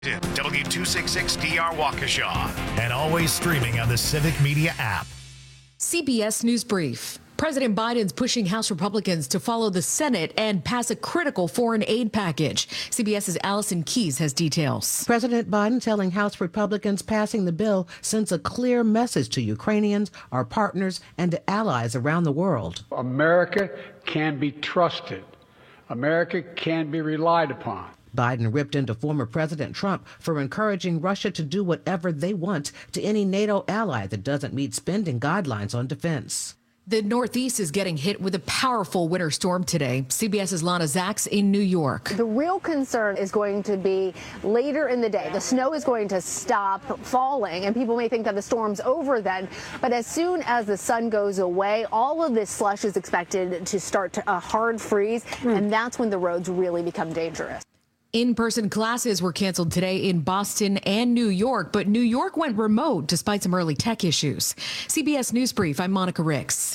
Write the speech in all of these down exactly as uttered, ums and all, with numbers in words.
W two sixty-six D R Waukesha, and always streaming on the Civic Media app. C B S News Brief. President Biden's pushing House Republicans to follow the Senate and pass a critical foreign aid package. CBS's Allison Keyes has details. President Biden telling House Republicans passing the bill sends a clear message to Ukrainians, our partners, and to allies around the world. America can be trusted. America can be relied upon. Biden ripped into former President Trump for encouraging Russia to do whatever they want to any NATO ally that doesn't meet spending guidelines on defense. The Northeast is getting hit with a powerful winter storm today. CBS's Lana Zaks in New York. The real concern is going to be later in the day. The snow is going to stop falling, and people may think that the storm's over then. But as soon as the sun goes away, all of this slush is expected to start to a hard freeze, mm. and that's when the roads really become dangerous. In-person classes were canceled today in Boston and New York, but New York went remote despite some early tech issues. C B S News Brief, I'm Monica Ricks.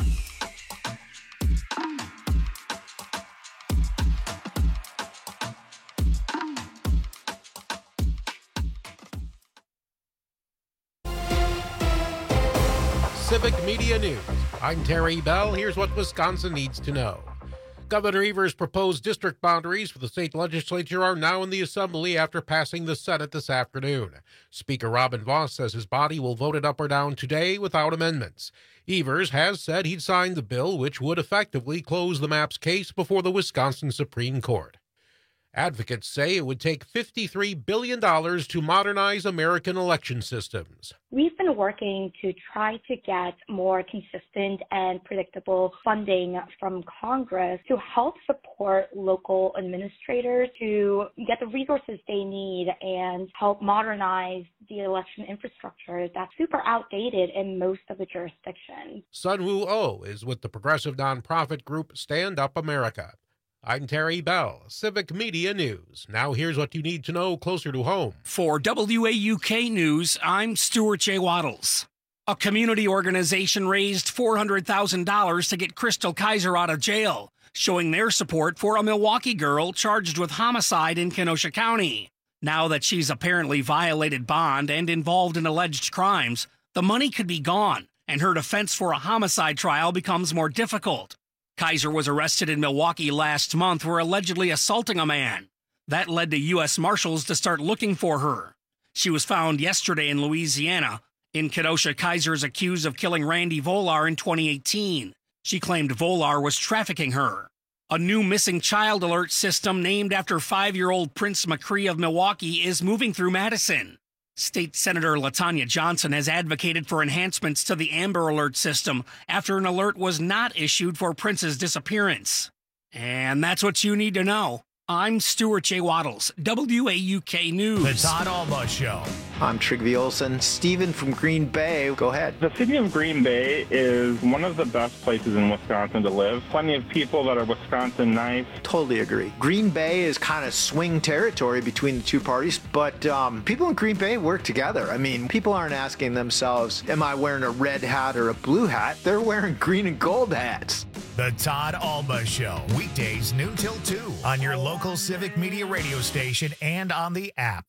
Civic Media News. I'm Terry Bell. Here's what Wisconsin needs to know. Governor Evers' proposed district boundaries for the state legislature are now in the Assembly after passing the Senate this afternoon. Speaker Robin Vos says his body will vote it up or down today without amendments. Evers has said he'd sign the bill, which would effectively close the map's case before the Wisconsin Supreme Court. Advocates say it would take fifty-three billion dollars to modernize American election systems. We've been working to try to get more consistent and predictable funding from Congress to help support local administrators to get the resources they need and help modernize the election infrastructure that's super outdated in most of the jurisdictions. Sunwoo Oh is with the progressive nonprofit group Stand Up America. I'm Terry Bell, Civic Media News. Now here's what you need to know closer to home. For W A U K News, I'm Stuart J. Waddles. A community organization raised four hundred thousand dollars to get Crystal Kaiser out of jail, showing their support for a Milwaukee girl charged with homicide in Kenosha County. Now that she's apparently violated bond and involved in alleged crimes, the money could be gone, and her defense for a homicide trial becomes more difficult. Kaiser was arrested in Milwaukee last month for allegedly assaulting a man. That led to U S Marshals to start looking for her. She was found yesterday in Louisiana. In Kenosha, Kaiser is accused of killing Randy Volar in twenty eighteen. She claimed Volar was trafficking her. A new missing child alert system named after five-year-old Prince McCree of Milwaukee is moving through Madison. State Senator LaTanya Johnson has advocated for enhancements to the Amber Alert system after an alert was not issued for Prince's disappearance. And that's what you need to know. I'm Stuart J. Waddles, W A U K News. The Todd Alba Show. I'm Trygve Olsen. Steven from Green Bay, go ahead. The city of Green Bay is one of the best places in Wisconsin to live. Plenty of people that are Wisconsin nice. Totally agree. Green Bay is kind of swing territory between the two parties, but um, people in Green Bay work together. I mean, people aren't asking themselves, am I wearing a red hat or a blue hat? They're wearing green and gold hats. The Todd Alba Show, weekdays noon till two on your local Civic Media radio station and on the app.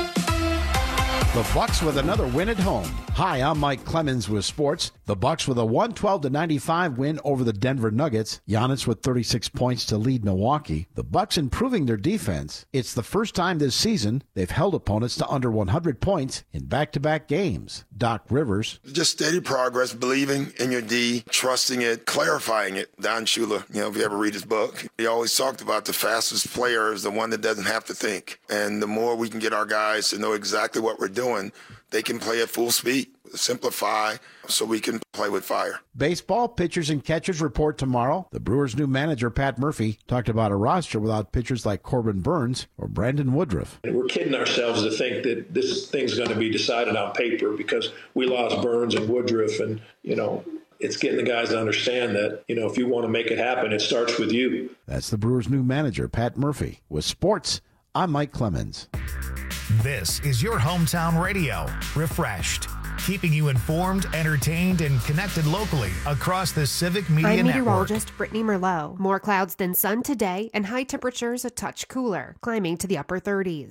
The Bucks with another win at home. Hi, I'm Mike Clemens with sports. The Bucks with a one twelve to ninety-five win over the Denver Nuggets. Giannis with thirty-six points to lead Milwaukee. The Bucks improving their defense. It's the first time this season they've held opponents to under one hundred points in back-to-back games. Doc Rivers. Just steady progress, believing in your D, trusting it, clarifying it. Don Shula, you know, if you ever read his book, he always talked about the fastest player is the one that doesn't have to think. And the more we can get our guys to know exactly what we're doing, they can play at full speed, simplify, so we can play with fire. Baseball pitchers and catchers report tomorrow. The Brewers' new manager, Pat Murphy, talked about a roster without pitchers like Corbin Burns or Brandon Woodruff. And we're kidding ourselves to think that this thing's going to be decided on paper because we lost Burns and Woodruff, and, you know, it's getting the guys to understand that, you know, if you want to make it happen, it starts with you. That's the Brewers' new manager, Pat Murphy. With sports, I'm Mike Clemens. This is your hometown radio, Refreshed, keeping you informed, entertained, and connected locally across the Civic Media I'm Network. meteorologist Brittany Merlot. More clouds than sun today and high temperatures a touch cooler, climbing to the upper thirties.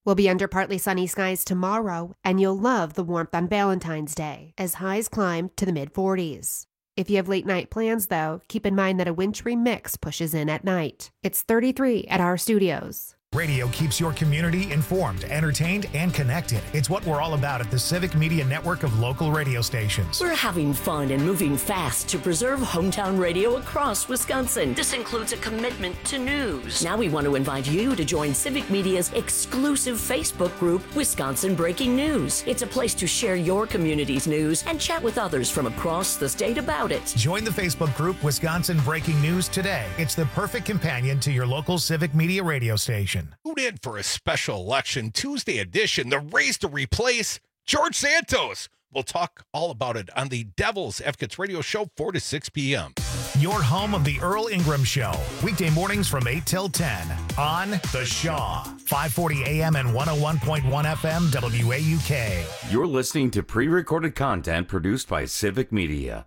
We'll be under partly sunny skies tomorrow, and you'll love the warmth on Valentine's Day as highs climb to the mid forties. If you have late night plans, though, keep in mind that a wintry mix pushes in at night. It's thirty-three at our studios. Radio keeps your community informed, entertained, and connected. It's what we're all about at the Civic Media Network of local radio stations. We're having fun and moving fast to preserve hometown radio across Wisconsin. This includes a commitment to news. Now we want to invite you to join Civic Media's exclusive Facebook group, Wisconsin Breaking News. It's a place to share your community's news and chat with others from across the state about it. Join the Facebook group, Wisconsin Breaking News, today. It's the perfect companion to your local Civic Media radio station. Tune in for a special election Tuesday edition, the race to replace George Santos. We'll talk all about it on the Devil's Advocates Radio Show, four to six p.m. Your home of the Earl Ingram Show, weekday mornings from eight till ten on The Shaw, five forty a.m. and one oh one point one F M W A U K. You're listening to pre-recorded content produced by Civic Media.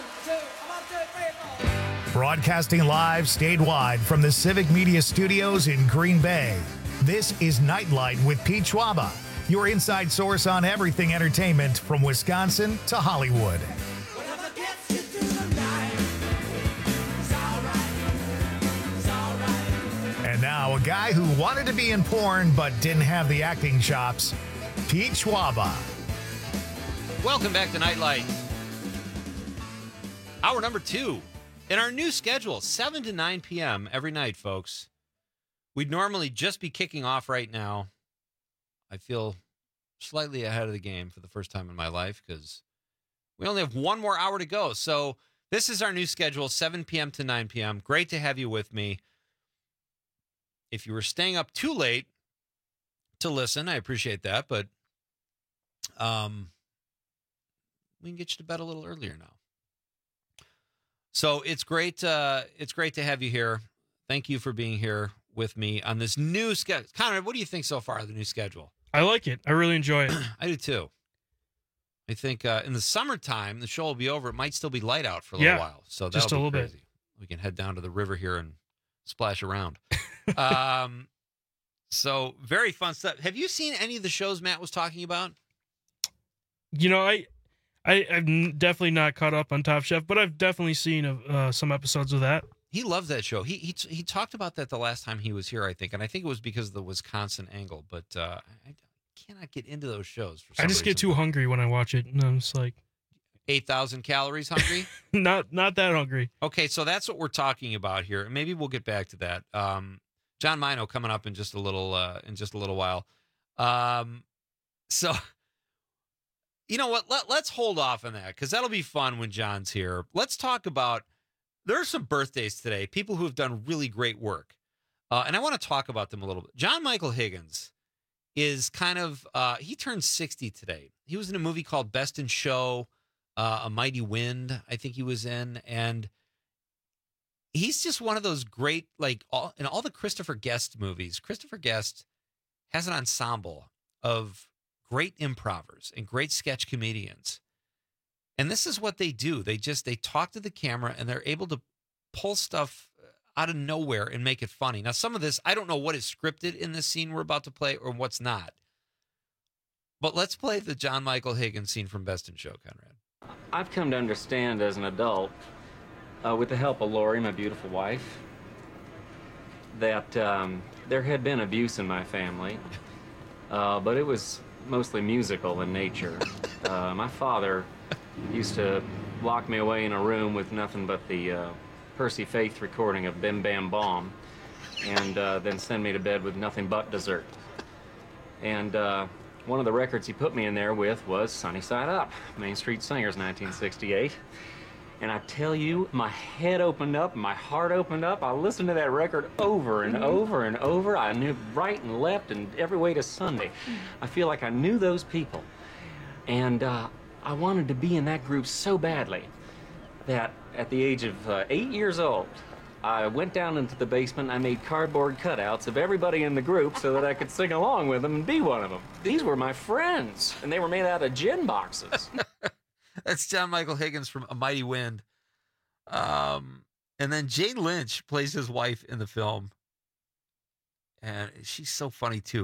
Broadcasting live statewide from the Civic Media Studios in Green Bay. This is Nightlight with Pete Schwaba, your inside source on everything entertainment from Wisconsin to Hollywood. And now a guy who wanted to be in porn but didn't have the acting chops, Pete Schwaba. Welcome back to Nightlight. Hour number two. In our new schedule, seven to nine p.m. every night, folks. We'd normally just be kicking off right now. I feel slightly ahead of the game for the first time in my life because we only have one more hour to go. So this is our new schedule, seven p.m. to nine p.m. Great to have you with me. If you were staying up too late to listen, I appreciate that, but um, we can get you to bed a little earlier now. So it's great. Uh, it's great to have you here. Thank you for being here with me on this new schedule. Connor, what do you think so far of the new schedule? I like it. I really enjoy it. I do too. I think uh, in the summertime, the show will be over. It might still be light out for a little yeah, while. So just a that'll little be crazy. bit. We can head down to the river here and splash around. um, so very fun stuff. Have you seen any of the shows Matt was talking about? You know, I. I, I've definitely not caught up on Top Chef, but I've definitely seen uh, some episodes of that. He loves that show. He, he he talked about that the last time he was here, I think, and I think it was because of the Wisconsin angle. But uh, I cannot get into those shows. For some I just reason. get too hungry when I watch it, and I'm just like eight thousand calories hungry. not not that hungry. Okay, so that's what we're talking about here, and maybe we'll get back to that. Um, John Mino coming up in just a little uh, in just a little while. Um, so. You know what? Let, let's hold off on that because that'll be fun when John's here. Let's talk about, there are some birthdays today, people who have done really great work. Uh, and I want to talk about them a little bit. John Michael Higgins is kind of, uh, he turned sixty today. He was in a movie called Best in Show, uh, A Mighty Wind, I think he was in. And he's just one of those great, like, all, in all the Christopher Guest movies, Christopher Guest has an ensemble of great improvers and great sketch comedians. And this is what they do. They just, they talk to the camera and they're able to pull stuff out of nowhere and make it funny. Now, some of this, I don't know what is scripted in this scene we're about to play or what's not. But let's play the John Michael Higgins scene from Best in Show, Conrad. I've come to understand as an adult, uh, with the help of Lori, my beautiful wife, that um, there had been abuse in my family, uh, but it was mostly musical in nature. Uh, my father used to lock me away in a room with nothing but the uh, Percy Faith recording of Bim Bam Bomb, and uh, then send me to bed with nothing but dessert. And uh, one of the records he put me in there with was Sunny Side Up, Main Street Singers, nineteen sixty-eight. And I tell you, my head opened up, my heart opened up. I listened to that record over and over and over. I knew right and left and every way to Sunday. I feel like I knew those people. And uh, I wanted to be in that group so badly that at the age of uh, eight years old, I went down into the basement and I made cardboard cutouts of everybody in the group so that I could sing along with them and be one of them. These were my friends, and they were made out of gin boxes. That's John Michael Higgins from A Mighty Wind. Um, and then Jane Lynch plays his wife in the film. And she's so funny, too.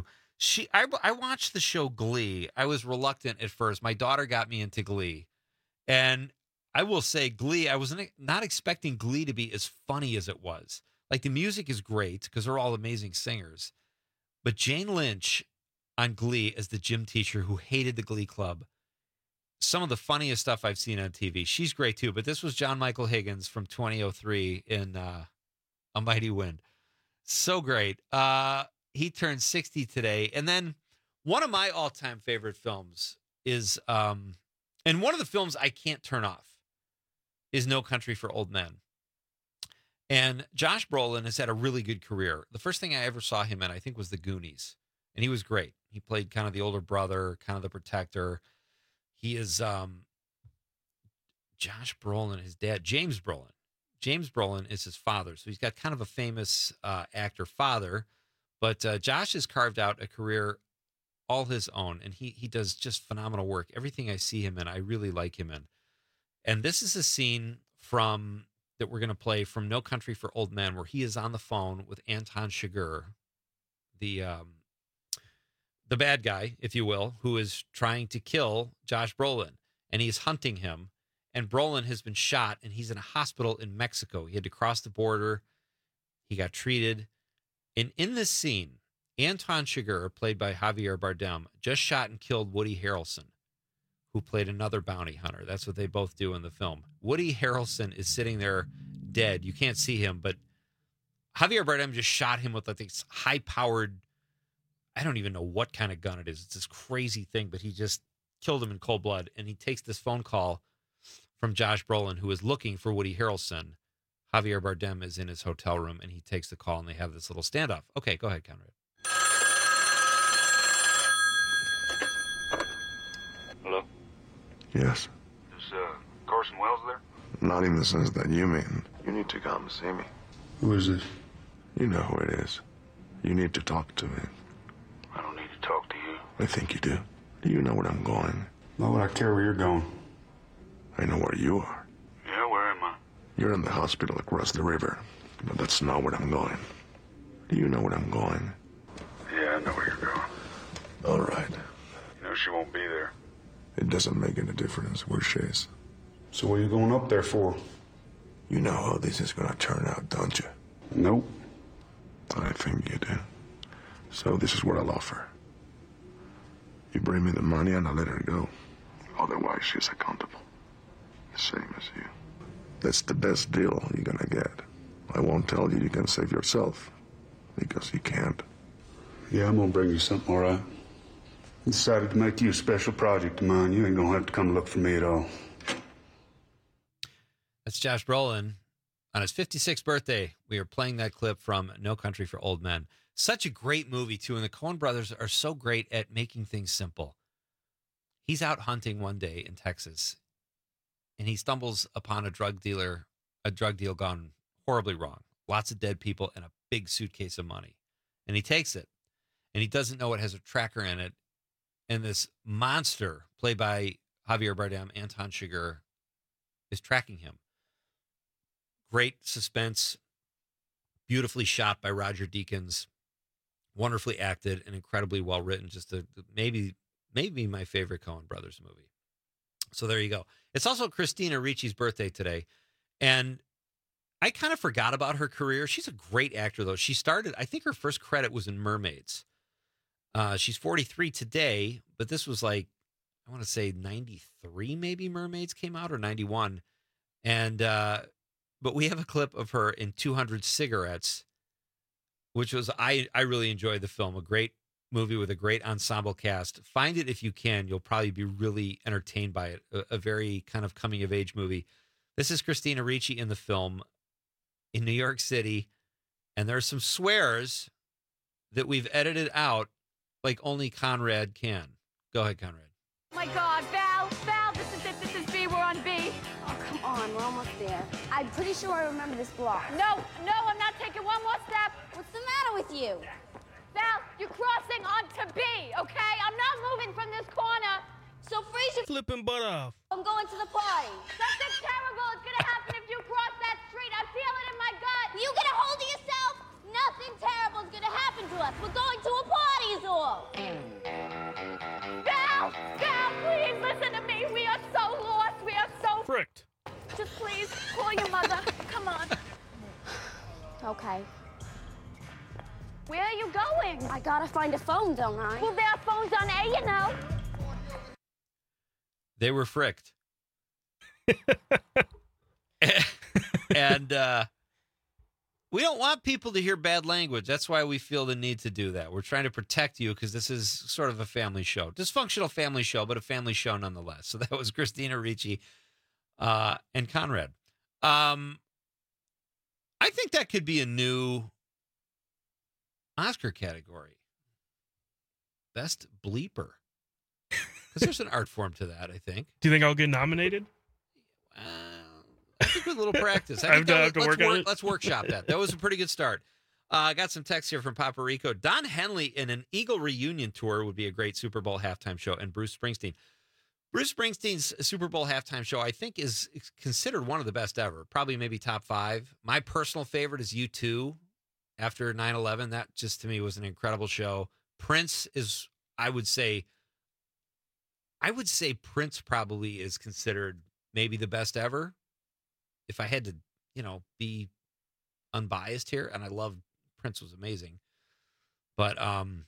She, I, I watched the show Glee. I was reluctant at first. My daughter got me into Glee. And I will say Glee, I was not expecting Glee to be as funny as it was. Like, the music is great because they're all amazing singers. But Jane Lynch on Glee as the gym teacher who hated the Glee Club, some of the funniest stuff I've seen on T V. She's great too. But this was John Michael Higgins from twenty oh three in uh, A Mighty Wind. So great. Uh, he turned sixty today. And then one of my all-time favorite films is, um, and one of the films I can't turn off, is No Country for Old Men. And Josh Brolin has had a really good career. The first thing I ever saw him in, I think, was The Goonies. And he was great. He played kind of the older brother, kind of the protector. He is um, Josh Brolin, his dad, James Brolin. James Brolin is his father. So he's got kind of a famous uh, actor father. But uh, Josh has carved out a career all his own. And he he does just phenomenal work. Everything I see him in, I really like him in. And this is a scene from that we're going to play from No Country for Old Men, where he is on the phone with Anton Chigurh, the um, the bad guy, if you will, who is trying to kill Josh Brolin, and he's hunting him. And Brolin has been shot, and he's in a hospital in Mexico. He had to cross the border. He got treated. And in this scene, Anton Chigurh, played by Javier Bardem, just shot and killed Woody Harrelson, who played another bounty hunter. That's what they both do in the film. Woody Harrelson is sitting there dead. You can't see him, but Javier Bardem just shot him with like this high-powered, I don't even know what kind of gun it is. It's this crazy thing, but he just killed him in cold blood. And he takes this phone call from Josh Brolin, who is looking for Woody Harrelson. Javier Bardem is in his hotel room, and he takes the call, and they have this little standoff. Okay, go ahead, Conrad. Hello? Yes. Is uh, Carson Wells there? Not in the sense that you mean. You need to come see me. Who is this? You know who it is. You need to talk to me. I don't need to talk to you. I think you do. Do you know where I'm going? Why would I care where you're going? I know where you are. Yeah, where am I? You're in the hospital across the river. But that's not where I'm going. Do you know where I'm going? Yeah, I know where you're going. All right. You know she won't be there. It doesn't make any difference where she is. So what are you going up there for? You know how this is going to turn out, don't you? Nope. I think you do. So this is what I'll offer. You bring me the money and I'll let her go. Otherwise, she's accountable. The same as you. That's the best deal you're going to get. I won't tell you you can save yourself, because you can't. Yeah, I'm going to bring you something, all right? I decided to make you a special project of mine. You ain't going to have to come look for me at all. That's Josh Brolin. On his fifty-sixth birthday, we are playing that clip from No Country for Old Men. Such a great movie, too, and the Coen brothers are so great at making things simple. He's out hunting one day in Texas, and he stumbles upon a drug dealer, a drug deal gone horribly wrong. Lots of dead people and a big suitcase of money. And he takes it, and he doesn't know it has a tracker in it. And this monster, played by Javier Bardem, Anton Chigurh, is tracking him. Great suspense, beautifully shot by Roger Deakins, wonderfully acted, and incredibly well written. Just a, maybe maybe my favorite Coen Brothers movie. So there you go. It's also Christina Ricci's birthday today, and I kind of forgot about her career. She's a great actor, though. She started, I think her first credit was in Mermaids. Uh, she's forty-three today, but this was like, I want to say ninety-three maybe Mermaids came out, or ninety-one. And, uh, but we have a clip of her in two hundred Cigarettes, which was, I, I really enjoyed the film. A great movie with a great ensemble cast. Find it if you can. You'll probably be really entertained by it. A, a very kind of coming of age movie. This is Christina Ricci in the film in New York City. And there's some swears that we've edited out like only Conrad can. Go ahead, Conrad. Oh my God, Val, Val, this is it, this is B, we're on B. Oh, come on, we're almost there. I'm pretty sure I remember this block. No, no, I'm not taking one more step. What's the matter with you? Val, you're crossing onto B, okay? I'm not moving from this corner. So freeze your flipping butt off. I'm going to the party. Something terrible is gonna happen if you cross that street. I feel it in my gut. You get a hold of yourself? Nothing terrible is gonna happen to us. We're going to a party is all. Scout, Scout, please listen to me. We are so lost. We are so... Fricked. Just please call your mother. Come on. Okay. Where are you going? I gotta find a phone, don't I? Well, there are phones on A, you know. They were fricked. And uh, we don't want people to hear bad language. That's why we feel the need to do that. We're trying to protect you because this is sort of a family show. Dysfunctional family show, but a family show nonetheless. So that was Christina Ricci uh, and Conrad. Um, I think that could be a new Oscar category. Best bleeper. Because there's an art form to that, I think. Do you think I'll get nominated? Uh, I think with a little practice. I I think have to- that I was- have to let's, work on work, it. let's workshop that. That was a pretty good start. Uh, I got some text here from Papa Rico. Don Henley in an Eagle reunion tour would be a great Super Bowl halftime show, and Bruce Springsteen. Bruce Springsteen's Super Bowl halftime show, I think, is considered one of the best ever. Probably maybe top five. My personal favorite is U two after nine eleven. That just, to me, was an incredible show. Prince is, I would say, I would say Prince probably is considered maybe the best ever. If I had to, you know, be unbiased here, and I love Prince was amazing. But um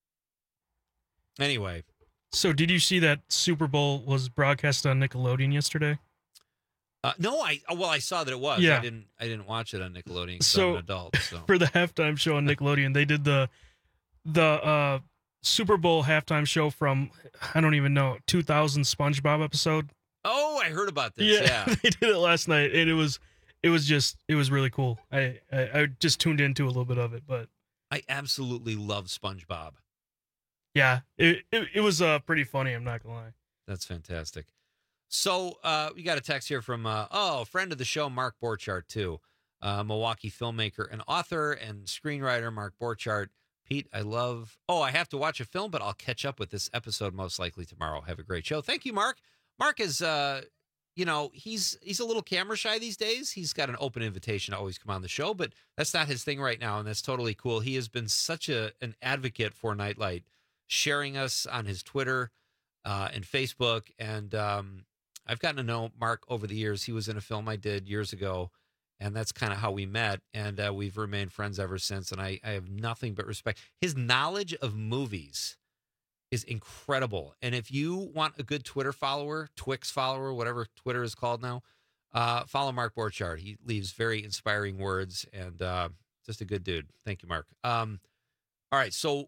anyway. So did you see that Super Bowl was broadcast on Nickelodeon yesterday? Uh, no, I well I saw that it was. Yeah. I didn't I didn't watch it on Nickelodeon because So I'm an adult. So for the halftime show on Nickelodeon, they did the the uh, Super Bowl halftime show from, I don't even know, two thousand SpongeBob episode. Oh, I heard about this. Yeah, Yeah. they did it last night, and it was it was just it was really cool. I, I I just tuned into a little bit of it, but I absolutely love SpongeBob. yeah, it it, it was uh pretty funny. I'm not gonna lie. That's fantastic. So uh, we got a text here from, uh, oh, a friend of the show, Mark Borchardt, too. Uh, Milwaukee filmmaker and author and screenwriter, Mark Borchardt. Pete, I love, oh, I have to watch a film, but I'll catch up with this episode most likely tomorrow. Have a great show. Thank you, Mark. Mark is, uh, you know, he's he's a little camera shy these days. He's got an open invitation to always come on the show, but that's not his thing right now, and that's totally cool. He has been such a an advocate for Nightlight, sharing us on his Twitter uh, and Facebook, and um, I've gotten to know Mark over the years. He was in a film I did years ago, and that's kind of how we met, and uh, we've remained friends ever since, and I, I have nothing but respect. His knowledge of movies is incredible, and if you want a good Twitter follower, Twix follower, whatever Twitter is called now, uh, follow Mark Borchardt. He leaves very inspiring words, and uh, just a good dude. Thank you, Mark. Um, all right, so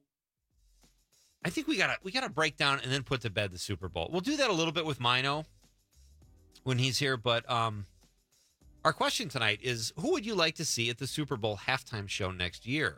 I think we gotta we gotta break down and then put to bed the Super Bowl. We'll do that a little bit with Mino when he's here, but um, our question tonight is, who would you like to see at the Super Bowl halftime show next year?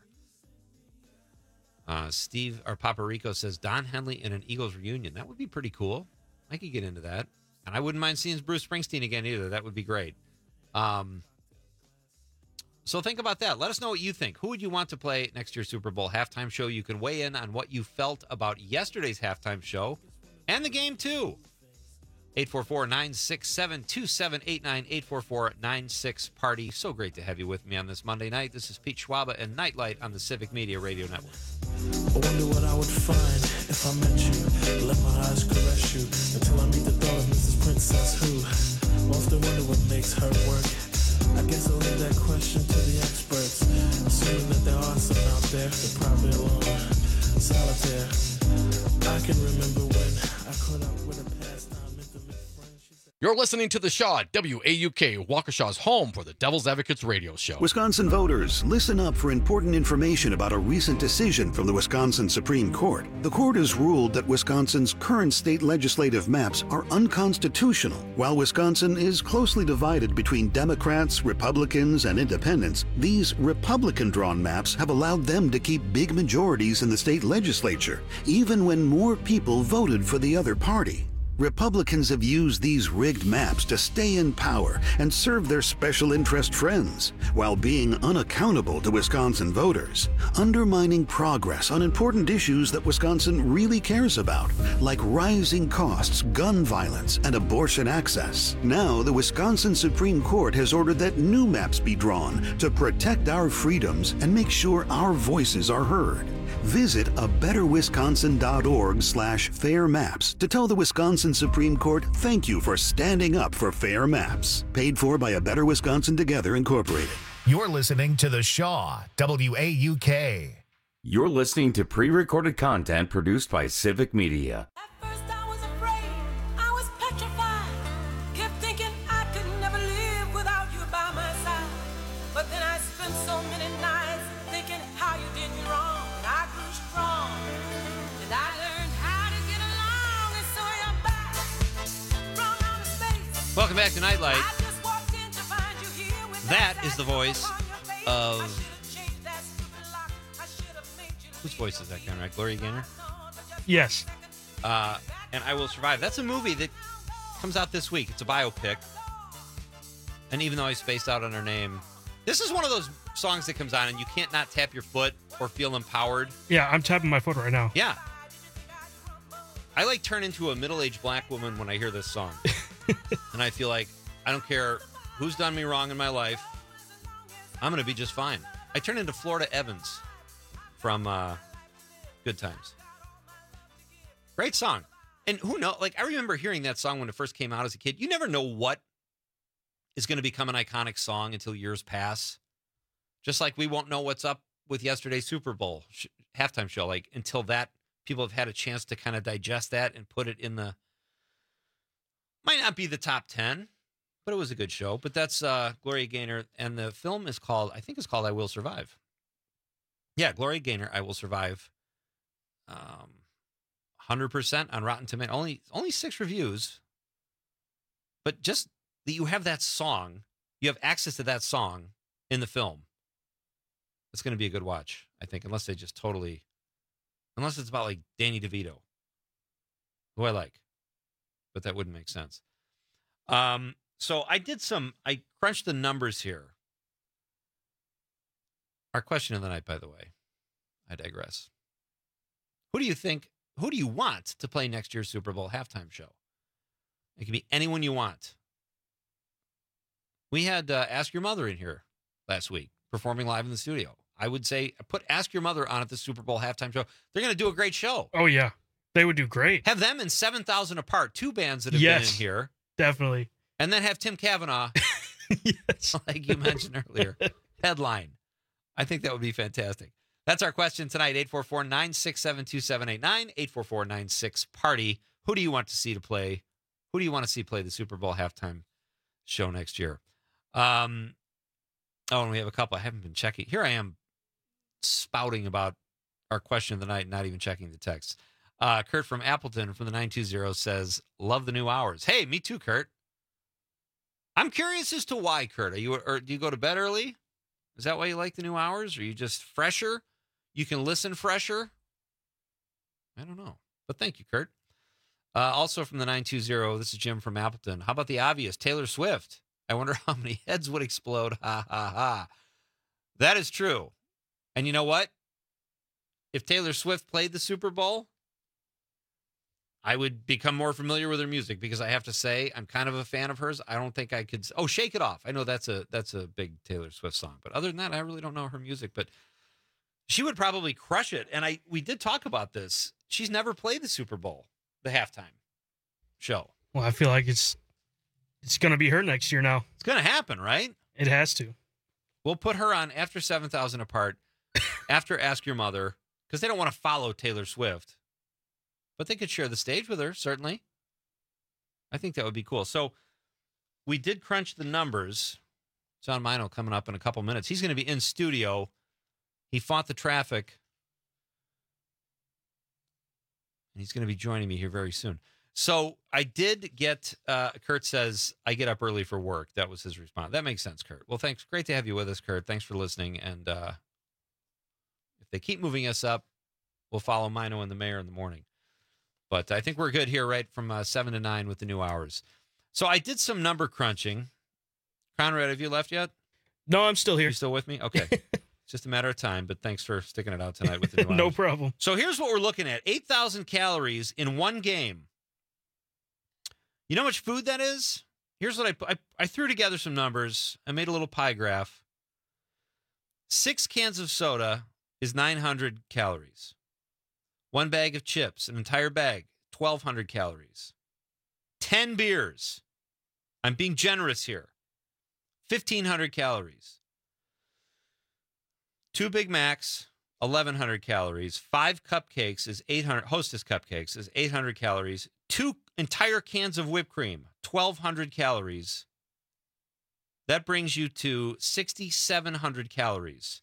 Uh, Steve, or Papa Rico, says Don Henley in an Eagles reunion. That would be pretty cool. I could get into that. And I wouldn't mind seeing Bruce Springsteen again either. That would be great. Um, so think about that. Let us know what you think. Who would you want to play next year's Super Bowl halftime show? You can weigh in on what you felt about yesterday's halftime show and the game, too. eight four four, nine six seven, two seven eight nine, eight four four, nine six party. So great to have you with me on this Monday night. This is Pete Schwaba and Nightlight on the Civic Media Radio Network. I wonder what I would find if I met you. Let my eyes caress you until I meet the thought of Missus Princess who often wonder what makes her work. I guess I'll leave that question to the experts. Assuming that there are some out there, they're probably alone, solitaire. I can remember when I caught up with a pastime intimate friend. You're listening to The Shaw, W A U K, Waukesha's home for the Devil's Advocates radio show. Wisconsin voters, listen up for important information about a recent decision from the Wisconsin Supreme Court. The court has ruled that Wisconsin's current state legislative maps are unconstitutional. While Wisconsin is closely divided between Democrats, Republicans, and independents, these Republican-drawn maps have allowed them to keep big majorities in the state legislature, even when more people voted for the other party. Republicans have used these rigged maps to stay in power and serve their special interest friends, while being unaccountable to Wisconsin voters, undermining progress on important issues that Wisconsin really cares about, like rising costs, gun violence, and abortion access. Now, the Wisconsin Supreme Court has ordered that new maps be drawn to protect our freedoms and make sure our voices are heard. Visit a better wisconsin dot org slash fair maps to tell the Wisconsin Supreme Court thank you for standing up for fair maps. Paid for by A Better Wisconsin Together, Incorporated. You're listening to The Shaw, W A U K. You're listening to pre-recorded content produced by Civic Media. Welcome back to Nightlight. That is the voice of... Whose voice is that, Conrad? Gloria Gaynor? Yes. Uh, and I Will Survive. That's a movie that comes out this week. It's a biopic. And even though I spaced out on her name, this is one of those songs that comes on and you can't not tap your foot or feel empowered. Yeah, I'm tapping my foot right now. Yeah. I like turn into a middle-aged black woman when I hear this song. And I feel like I don't care who's done me wrong in my life. I'm going to be just fine. I turn into Florida Evans from uh, Good Times. Great song. And who knows? Like, I remember hearing that song when it first came out as a kid. You never know what is going to become an iconic song until years pass. Just like we won't know what's up with yesterday's Super Bowl sh- halftime show. Like, until that, people have had a chance to kind of digest that and put it in the... Might not be the top ten, but it was a good show. But that's uh, Gloria Gaynor, and the film is called, I think it's called I Will Survive. Yeah, Gloria Gaynor, I Will Survive. Um, one hundred percent on Rotten Tomatoes. Only, only six reviews. But just that you have that song, you have access to that song in the film. It's going to be a good watch, I think, unless they just totally, unless it's about like Danny DeVito, who I like. But that wouldn't make sense. Um, so I did some, I crunched the numbers here. Our question of the night, by the way, I digress. Who do you think, who do you want to play next year's Super Bowl halftime show? It can be anyone you want. We had uh, Ask Your Mother in here last week, performing live in the studio. I would say put Ask Your Mother on at the Super Bowl halftime show. They're going to do a great show. Oh, yeah. They would do great. Have them and seven thousand Apart, two bands that have yes, been in here. Definitely. And then have Tim Kavanaugh, yes. like you mentioned earlier, headline. I think that would be fantastic. That's our question tonight, eight four four, nine six seven, two seven eight nine, eight four four, nine six, party. Who do you want to see to play? Who do you want to see play the Super Bowl halftime show next year? Um, oh, and we have a couple. I haven't been checking. Here I am spouting about our question of the night, not even checking the text. Uh, Kurt from Appleton from the nine two zero says, love the new hours. Hey, me too, Kurt. I'm curious as to why, Kurt. Are you, or do you go to bed early? Is that why you like the new hours? Or are you just fresher? You can listen fresher? I don't know. But thank you, Kurt. Uh, also from the nine two zero, this is Jim from Appleton. How about the obvious? Taylor Swift. I wonder how many heads would explode. Ha, ha, ha. That is true. And you know what? If Taylor Swift played the Super Bowl, I would become more familiar with her music because I have to say I'm kind of a fan of hers. I don't think I could. Oh, Shake It Off. I know that's a that's a big Taylor Swift song, but other than that, I really don't know her music. But she would probably crush it. And I we did talk about this. She's never played the Super Bowl, the halftime show. Well, I feel like it's it's going to be her next year now. It's going to happen, right? It has to. We'll put her on after seven thousand Apart, after Ask Your Mother, because they don't want to follow Taylor Swift. But they could share the stage with her, certainly. I think that would be cool. So we did crunch the numbers. John Mino coming up in a couple minutes. He's going to be in studio. He fought the traffic. And he's going to be joining me here very soon. So I did get, uh, Kurt says, I get up early for work. That was his response. That makes sense, Kurt. Well, thanks. Great to have you with us, Kurt. Thanks for listening. And uh, if they keep moving us up, we'll follow Mino and the mayor in the morning. But I think we're good here, right, from uh, seven to nine with the new hours. So I did some number crunching. Conrad, have you left yet? No, I'm still here. You still with me? Okay. It's just a matter of time, but thanks for sticking it out tonight with the new hours. No problem. So here's what we're looking at. eight thousand calories in one game. You know how much food that is? Here's what I, I, I threw together some numbers. I made a little pie graph. Six cans of soda is nine hundred calories. One bag of chips, an entire bag, twelve hundred calories. ten beers. I'm being generous here. fifteen hundred calories. Two Big Macs, eleven hundred calories. Five cupcakes is eight hundred. Hostess cupcakes is eight hundred calories. Two entire cans of whipped cream, twelve hundred calories. That brings you to sixty-seven hundred calories.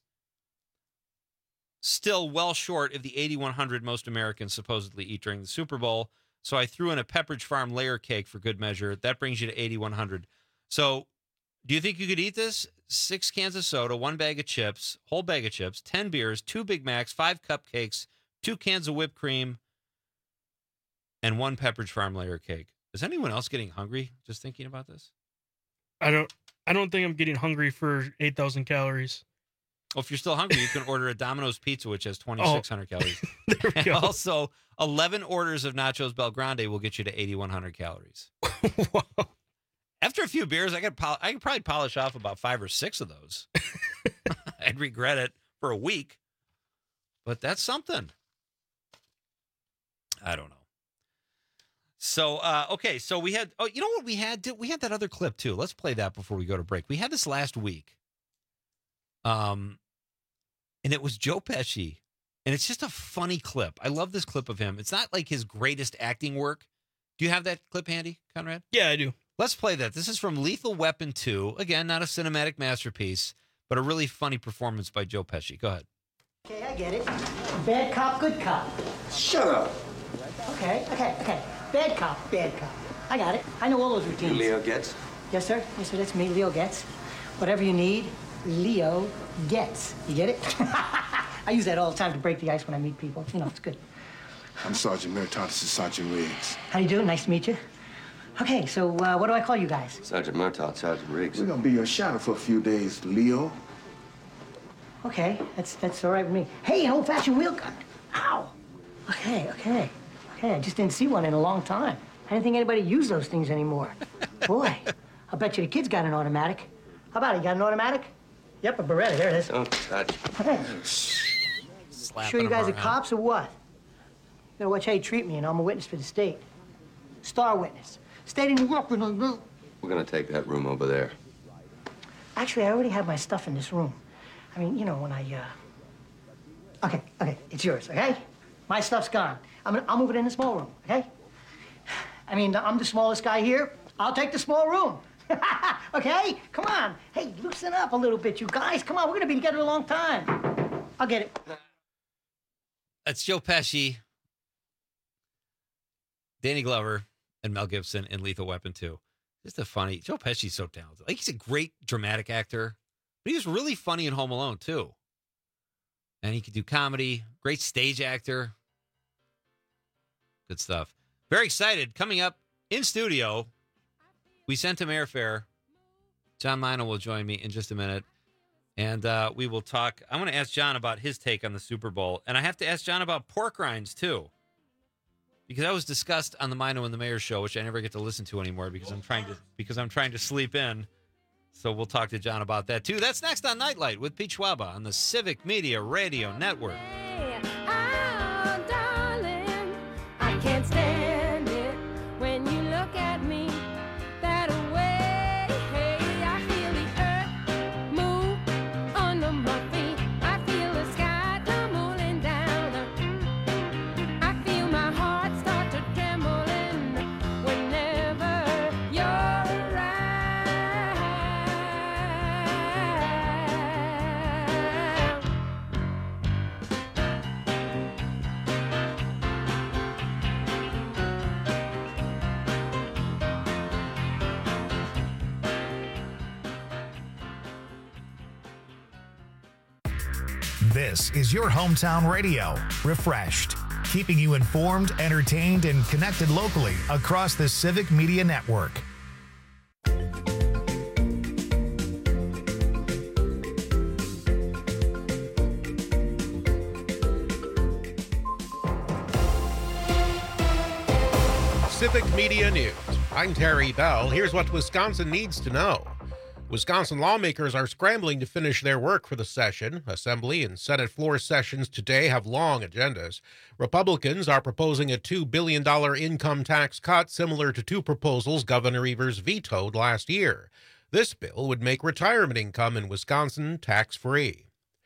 Still well short of the eighty-one hundred most Americans supposedly eat during the Super Bowl. So I threw in a Pepperidge Farm layer cake for good measure. That brings you to eighty-one hundred. So do you think you could eat this? Six cans of soda, one bag of chips, whole bag of chips, ten beers, two Big Macs, five cupcakes, two cans of whipped cream, and one Pepperidge Farm layer cake. Is anyone else getting hungry just thinking about this? I don't I don't think I'm getting hungry for eight thousand calories. Well, if you're still hungry, you can order a Domino's pizza, which has twenty-six hundred Oh. calories. There we And go. also, eleven orders of Nachos Bel Grande will get you to eighty-one hundred calories. After a few beers, I could pol- I could probably polish off about five or six of those. I'd regret it for a week, but that's something. I don't know. So, uh, okay, so we had, oh, you know what we had? We had that other clip too. Let's play that before we go to break. We had this last week. Um, and it was Joe Pesci. And it's just a funny clip. I love this clip of him. It's not like his greatest acting work. Do you have that clip handy, Conrad? Yeah, I do. Let's play that. This is from Lethal Weapon two. Again, not a cinematic masterpiece, but a really funny performance by Joe Pesci. Go ahead. Okay, I get it. Bad cop, good cop. Shut up. Okay, okay, okay. Bad cop, bad cop. I got it. I know all those routines. Leo Getz? Yes, sir. Yes, sir. That's me, Leo Getz. Whatever you need, Leo Getz. You get it? I use that all the time to break the ice when I meet people. You know, it's good. I'm Sergeant Meriton. This is Sergeant Riggs. How you doing? Nice to meet you. Okay, so uh, what do I call you guys? Sergeant Murtaugh, Sergeant Riggs. We're gonna be your shadow for a few days, Leo. Okay, that's that's all right with me. Hey, an old-fashioned wheel gun. Ow. Okay, okay, okay. I just didn't see one in a long time. I didn't think anybody used those things anymore. Boy, I bet you the kid's got an automatic. How about it? You got an automatic? Yep, a Beretta. There it is. Don't touch. Okay. Slapping Sure you him guys are around. cops or what? You gotta watch how you treat me, and I'm a witness for the state. Star witness. State of New York. We're gonna take that room over there. Actually, I already have my stuff in this room. I mean, you know, when I, uh... Okay, okay, it's yours, okay? My stuff's gone. I'm gonna, I'll move it in the small room, okay? I mean, I'm the smallest guy here. I'll take the small room. Okay? Come on. Hey, loosen up a little bit, you guys. Come on, we're gonna be together a long time. I'll get it. That's Joe Pesci, Danny Glover, and Mel Gibson in Lethal Weapon two. Just a funny... Joe Pesci's so talented. Like, he's a great dramatic actor, but he was really funny in Home Alone, too. And he could do comedy. Great stage actor. Good stuff. Very excited. Coming up in studio, we sent him airfare. John Mino will join me in just a minute. And uh, we will talk. I want to ask John about his take on the Super Bowl. And I have to ask John about pork rinds, too. Because that was discussed on the Mino and the Mayor show, which I never get to listen to anymore because I'm trying to because I'm trying to sleep in. So we'll talk to John about that, too. That's next on Nightlight with Pete Schwaba on the Civic Media Radio Network. Oh, darling, I can't stand it when you look at me that way. I feel the earth move under my feet. I feel the sky tumbling down. I feel my heart start to trembling whenever you're around. This is your hometown radio, Refreshed, keeping you informed, entertained, and connected locally across the Civic Media Network. Civic Media News. I'm Terry Bell. Here's what Wisconsin needs to know. Wisconsin lawmakers are scrambling to finish their work for the session. Assembly and Senate floor sessions today have long agendas. Republicans are proposing a two billion dollars income tax cut similar to two proposals Governor Evers vetoed last year. This bill would make retirement income in Wisconsin tax-free.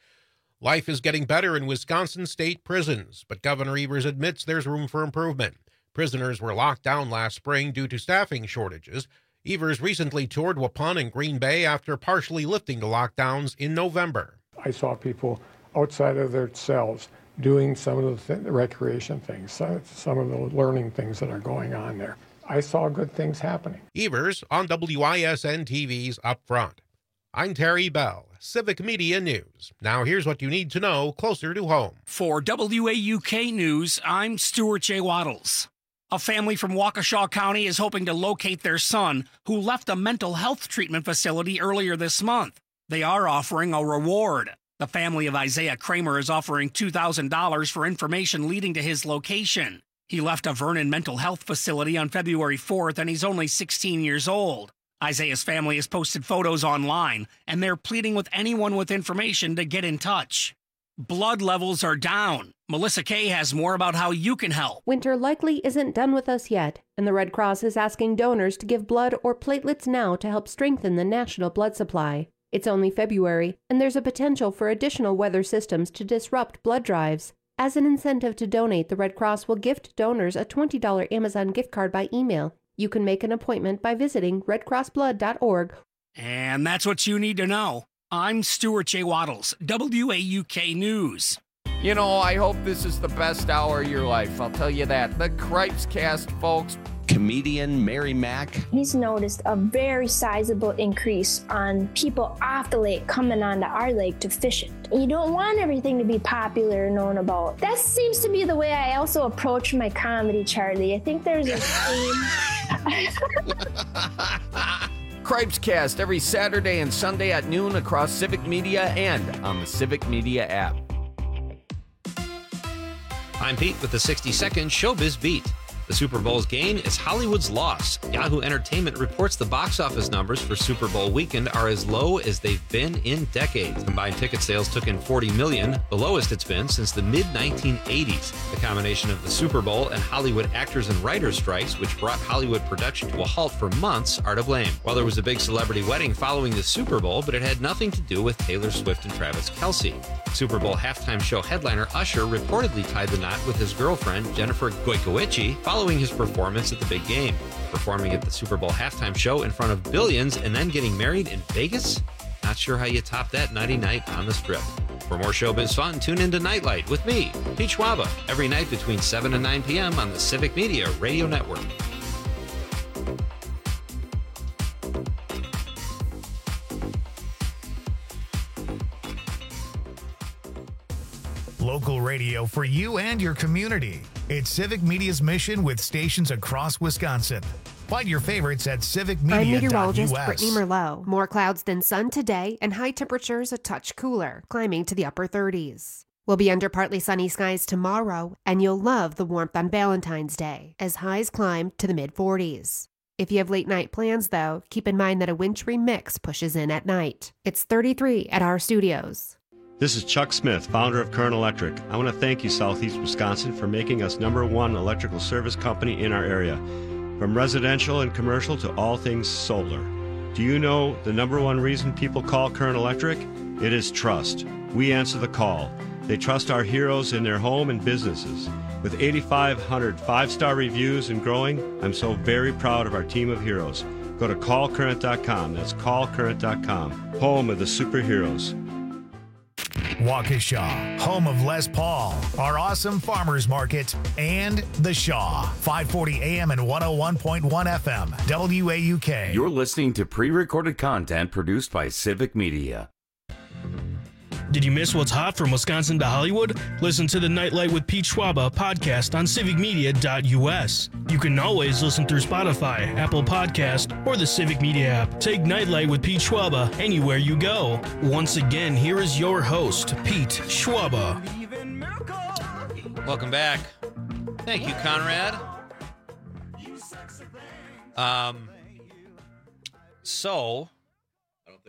Life is getting better in Wisconsin state prisons, but Governor Evers admits there's room for improvement. Prisoners were locked down last spring due to staffing shortages. Evers recently toured Waupun and Green Bay after partially lifting the lockdowns in November. I saw people outside of their cells doing some of the th- recreation things, some of the learning things that are going on there. I saw good things happening. Evers on W I S N T V's Up Front. I'm Terry Bell, Civic Media News. Now here's what you need to know closer to home. For W A U K News, I'm Stuart J. Waddles. A family from Waukesha County is hoping to locate their son, who left a mental health treatment facility earlier this month. They are offering a reward. The family of Isaiah Kramer is offering two thousand dollars for information leading to his location. He left a Vernon mental health facility on February fourth, and he's only sixteen years old. Isaiah's family has posted photos online, and they're pleading with anyone with information to get in touch. Blood levels are down. Melissa Kay has more about how you can help. Winter likely isn't done with us yet, and the Red Cross is asking donors to give blood or platelets now to help strengthen the national blood supply. It's only February, and there's a potential for additional weather systems to disrupt blood drives. As an incentive to donate, the Red Cross will gift donors a twenty dollars Amazon gift card by email. You can make an appointment by visiting red cross blood dot org. And that's what you need to know. I'm Stuart J. Waddles, W A U K News. You know, I hope this is the best hour of your life, I'll tell you that. The Cripes Cast, folks. Comedian Mary Mack. He's noticed a very sizable increase on people off the lake coming onto our lake to fish it. You don't want everything to be popular and known about. That seems to be the way I also approach my comedy, Charlie. I think there's a theme. Cripes Cast every Saturday and Sunday at noon across Civic Media and on the Civic Media app. I'm Pete with the sixty second Showbiz Beat. The Super Bowl's gain is Hollywood's loss. Yahoo Entertainment reports the box office numbers for Super Bowl weekend are as low as they've been in decades. Combined ticket sales took in forty million dollars, the lowest it's been since the mid nineteen eighties. The combination of the Super Bowl and Hollywood actors and writers strikes, which brought Hollywood production to a halt for months, are to blame. Well, there was a big celebrity wedding following the Super Bowl, but it had nothing to do with Taylor Swift and Travis Kelce. Super Bowl halftime show headliner Usher reportedly tied the knot with his girlfriend, Jennifer Goikoechi, following his performance at the big game. Performing at the Super Bowl halftime show in front of billions and then getting married in Vegas? Not sure how you top that nutty night on the Strip. For more showbiz fun, tune into Nightlight with me, Pete Schwaba, every night between seven and nine p.m. on the Civic Media Radio Network. Local radio for you and your community. It's Civic Media's mission with stations across Wisconsin. Find your favorites at civic media dot U S. I'm meteorologist Brittany Merlot. More clouds than sun today and high temperatures a touch cooler, climbing to the upper thirties. We'll be under partly sunny skies tomorrow, and you'll love the warmth on Valentine's Day as highs climb to the mid forties. If you have late night plans, though, keep in mind that a wintry mix pushes in at night. It's thirty-three at our studios. This is Chuck Smith, founder of Current Electric. I want to thank you, Southeast Wisconsin, for making us number one electrical service company in our area. From residential and commercial to all things solar. Do you know the number one reason people call Current Electric? It is trust. We answer the call. They trust our heroes in their home and businesses. With eighty-five hundred five-star reviews and growing, I'm so very proud of our team of heroes. Go to call current dot com. That's call current dot com. Home of the superheroes. Waukesha, home of Les Paul, our awesome farmers market, and The Shaw, five forty A M and one oh one point one F M, W A U K. You're listening to pre-recorded content produced by Civic Media. Did you miss what's hot from Wisconsin to Hollywood? Listen to the Nightlight with Pete Schwaba podcast on civic media dot U S. You can always listen through Spotify, Apple Podcast, or the Civic Media app. Take Nightlight with Pete Schwaba anywhere you go. Once again, here is your host, Pete Schwaba. Welcome back. Thank you, Conrad. Um, so,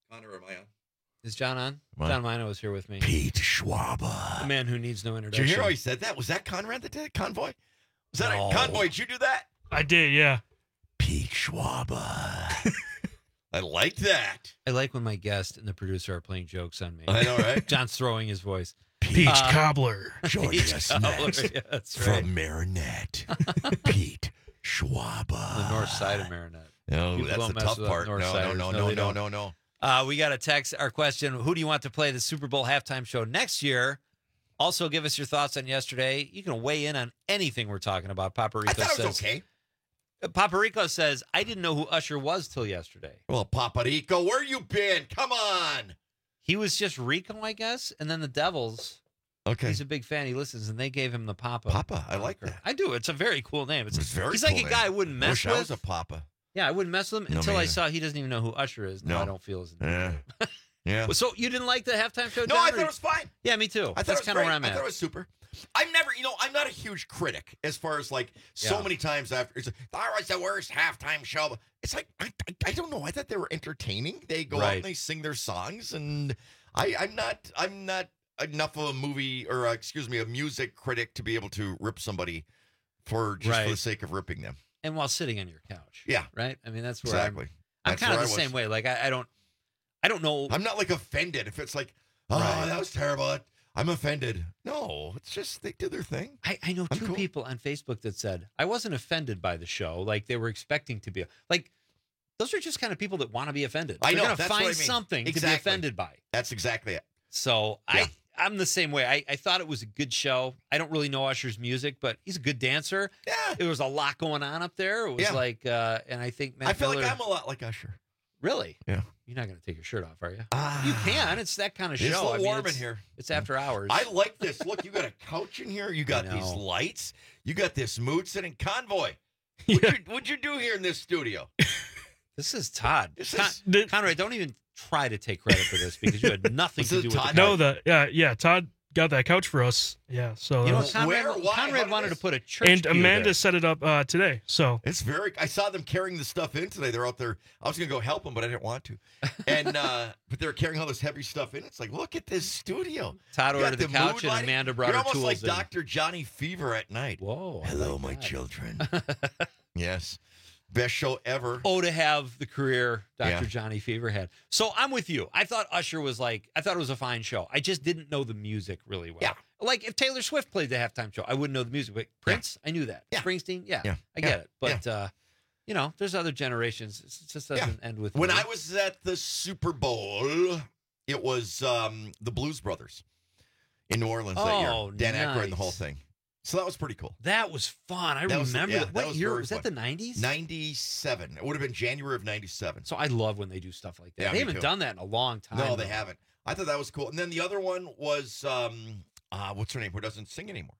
Connor, am I on? Is John on? Come on. John Mino is here with me. Pete Schwaba. The man who needs no Did introduction. you hear how he said that? Was that Conrad that did it? Convoy? Was that No. a Convoy? Did you do that? I did, yeah. Pete Schwaba. I like that. I like when my guest and the producer are playing jokes on me. I know, right? John's throwing his voice. Peach Uh, cobbler. Join Peach us cobbler, next yeah, that's from right. Marinette. Pete Schwaba. The north side of Marinette. No, People that's don't the mess tough with part. North No, no, Siders. no, No, no, they no, don't. no, no. Uh, we got a text. Our question: who do you want to play the Super Bowl halftime show next year? Also, give us your thoughts on yesterday. You can weigh in on anything we're talking about. Paparico I thought says. it was okay. Paparico says, I didn't know who Usher was till yesterday. Well, Paparico, where you been? Come on. He was just Rico, I guess, and then the Devils. Okay. He's a big fan. He listens, and they gave him the Papa. Papa, I like that. I do. It's a very cool name. It's, It's very he's cool like a name. guy I wouldn't mess Wish with. I was a Papa. Yeah, I wouldn't mess with him No, until me I either. saw he doesn't even know who Usher is. No, No. I don't feel as Yeah. Yeah. Well, so you didn't like the halftime show, No, John, I or- thought it was fine. Yeah, me too. I thought That's it was kind of great. where I'm I at. thought it was super. I'm never, you know, I'm not a huge critic as far as like so Yeah. many times after it's like, that was the worst halftime show. It's like I, I, I don't know. I thought they were entertaining. They go out Right. and they sing their songs, and I, I'm not, I'm not enough of a movie or uh, excuse me, a music critic to be able to rip somebody for just for Right. the sake of ripping them. And while sitting on your couch. Yeah. Right? I mean, that's where Exactly. I'm, I'm That's kind of where the I was. same way. Like, I, I don't, I don't know. I'm not like offended if it's like, oh, Right. that was terrible. I'm offended. No, it's just they did their thing. I, I know I'm two cool. people on Facebook that said, I wasn't offended by the show. Like, they were expecting to be. Like, those are just kind of people that want to be offended. I They're know, going to that's what find I mean. something to be Exactly. offended by. That's exactly it. So Yeah. I, I'm the same way. I, I thought it was a good show. I don't really know Usher's music, but he's a good dancer. Yeah. There was a lot going on up there. It was Yeah. like, uh, and I think Matt I feel Miller, like I'm a lot like Usher. really. Yeah. You're not going to take your shirt off, are you? Ah. You can. It's that kind of show. It's a little I mean, warm it's- in here. It's after hours. I like this. Look, you got a couch in here. You got I these know. lights. You got this mood setting convoy. What'd, you, what'd you do here in this studio? This is Todd. This Con- is- The- Conrad, don't even try to take credit for this because you had nothing Was to it do with Todd? the No, couch. the yeah, yeah. Todd got that couch for us. Yeah, so You know uh, what, Conrad, Where? Why? How Conrad did wanted this- to put a church and pew Amanda there. set it up uh, today. So It's very. I saw them carrying the stuff in today. They're out there. I was gonna go help them, but I didn't want to. And uh but they're carrying all this heavy stuff in. It's like, look at this studio. Todd You got ordered the the couch mood and lighting. Amanda brought You're her almost tools like in. Doctor Johnny Fever at night. Whoa. I Hello, like my that. children. Yes, best show ever. Oh, to have the career Doctor Yeah. Johnny Fever had. So I'm with you. I thought Usher was like, I thought it was a fine show. I just didn't know the music really well. Yeah. Like if Taylor Swift played the halftime show, I wouldn't know the music. But Prince, I knew that. Yeah. Springsteen, yeah, Yeah. I Yeah. get it. But, uh, you know, there's other generations. It just doesn't end with When me. I was at the Super Bowl, it was um, the Blues Brothers in New Orleans that Oh, year. Dan Aykroyd and the whole nice. thing. So that was pretty cool. That was fun. I That was- remember yeah, that. that What was year very was that? fun. The nineties? ninety-seven. It would have been January of ninety-seven. So I love when they do stuff like that. Yeah, they me haven't too. done that in a long time. No, they though. haven't. I thought that was cool. And then the other one was, um, uh, what's her name? Who doesn't sing anymore?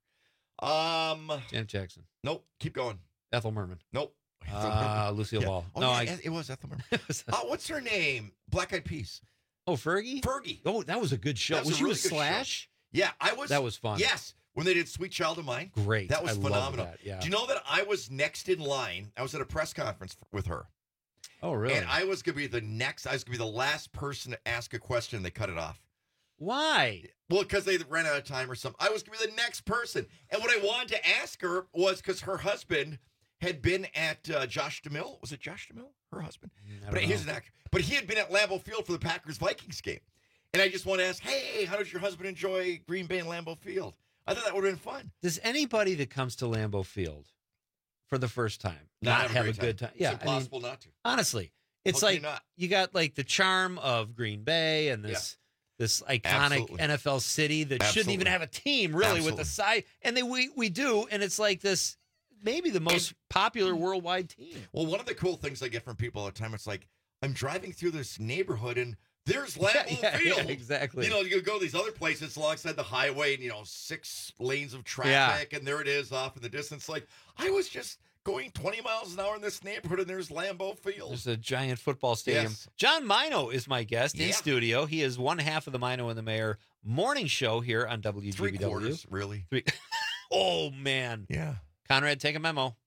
Um, Janet Jackson, nope. Keep going. Ethel Merman, Nope. uh, Lucille Yeah. Ball. Oh, no, yeah, I. it was Ethel Merman. uh, what's her name? Black Eyed Peas. Oh, Fergie. Fergie. Oh, that was a good show. That was Was a she really with good show. Slash? Yeah, I was. That was fun. Yes, when they did "Sweet Child of Mine." Great. That was I love phenomenal. that, yeah. Do you know that I was next in line? I was at a press conference f- with her, Oh, really? and I was going to be the next. I was going to be the last person to ask a question. They cut it off. Why? Well, because they ran out of time or something. I was going to be the next person, and what I wanted to ask her was because her husband had been at uh, Josh DeMille. Was it Josh DeMille? Her husband. I don't But he's know. an actor. But he had been at Lambeau Field for the Packers Vikings game, and I just want to ask, hey, how does your husband enjoy Green Bay and Lambeau Field? I thought that would have been fun. Does anybody that comes to Lambeau Field for the first time Not not have a have a great time. good time? It's Yeah, I mean, impossible not to. honestly, it's How can like you not? you got like the charm of Green Bay and this this iconic Absolutely. N F L city that shouldn't even Absolutely. have a team really with the Absolutely. side, and they we we do, and it's like this maybe the most popular worldwide team. Well, one of the cool things I get from people all the time, it's like, I'm driving through this neighborhood and there's Lambeau Yeah, yeah, Field. yeah, exactly. You know, you go to these other places alongside the highway and, you know, six lanes of Yeah. traffic, and there it is off in the distance. Like, I was just going twenty miles an hour in this neighborhood, and there's Lambeau Field. There's a giant football stadium. Yes. John Mino is my guest in Yeah. studio. He is one half of the Mino and the Mayor morning show here on W G B W. Three quarters, really. Three. Oh man, Yeah. Conrad, take a memo.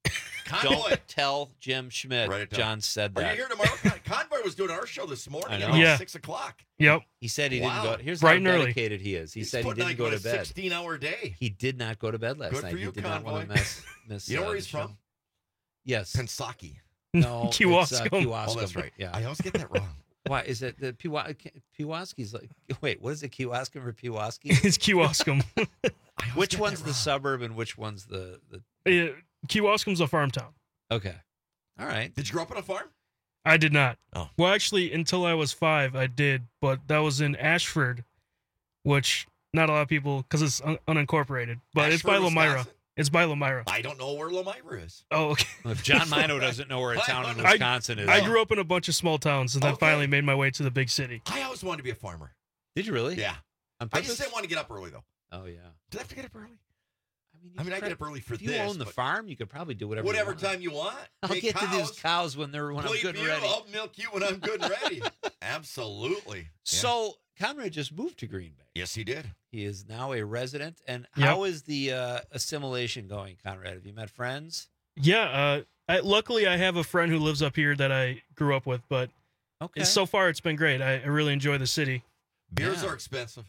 Convoy. Don't tell Jim Schmidt. Write it down. John said Are that. you here tomorrow? Con- Convoy was doing our show this morning I at know. about Yeah. six o'clock. Yep. He said he Wow. didn't go. Here's Bright how and early. dedicated he is. He He's said he putting didn't like go a to bed. sixteen-hour day. He did not go to bed last Good night. for you, he did not want Convoy. to miss. miss You know uh, where the he's show. from? Yes. Pensaki. No, it's, uh, Kewaskum. Kewaskum. Oh, that's right. Yeah. I always get that wrong. Why is it the Pewa- Pewaski's like? Wait, what is it? Kewaskum or Pewaski? It's Kewaskum. Which one's the suburb and which one's the the? Yeah, Kewaskum's a farm town. Okay, all right. Did you grow up on a farm? I did not. Oh. Well, actually, until I was five, I did, but that was in Ashford, which not a lot of people, because it's un- unincorporated, but it's by Ashford, Lamira. Wisconsin? It's by Lamira. I don't know where Lomira is. Oh, okay. If John Mino doesn't know where a town in I- Wisconsin is, I grew up in a bunch of small towns, and then Okay. finally made my way to the big city. I always wanted to be a farmer. Did you really? Yeah. On I just purpose? didn't want to get up early, though. Oh yeah. Did I have to get up early? I mean, I mean, I could- get up early for if you this. own the but farm, you could probably do whatever. whatever you want. time you want. I'll Take get to those cows, cows when they're when I'm bleep good and you, ready. I'll milk you when I'm good and ready. Absolutely. Yeah. So Conrad just moved to Green Bay. Yes, he did. He is now a resident. And Yep. how is the uh, assimilation going, Conrad? Have you met friends? Yeah. Uh, I, luckily, I have a friend who lives up here that I grew up with, but Okay. so far it's been great. I, I really enjoy the city. Beers Yeah. are expensive.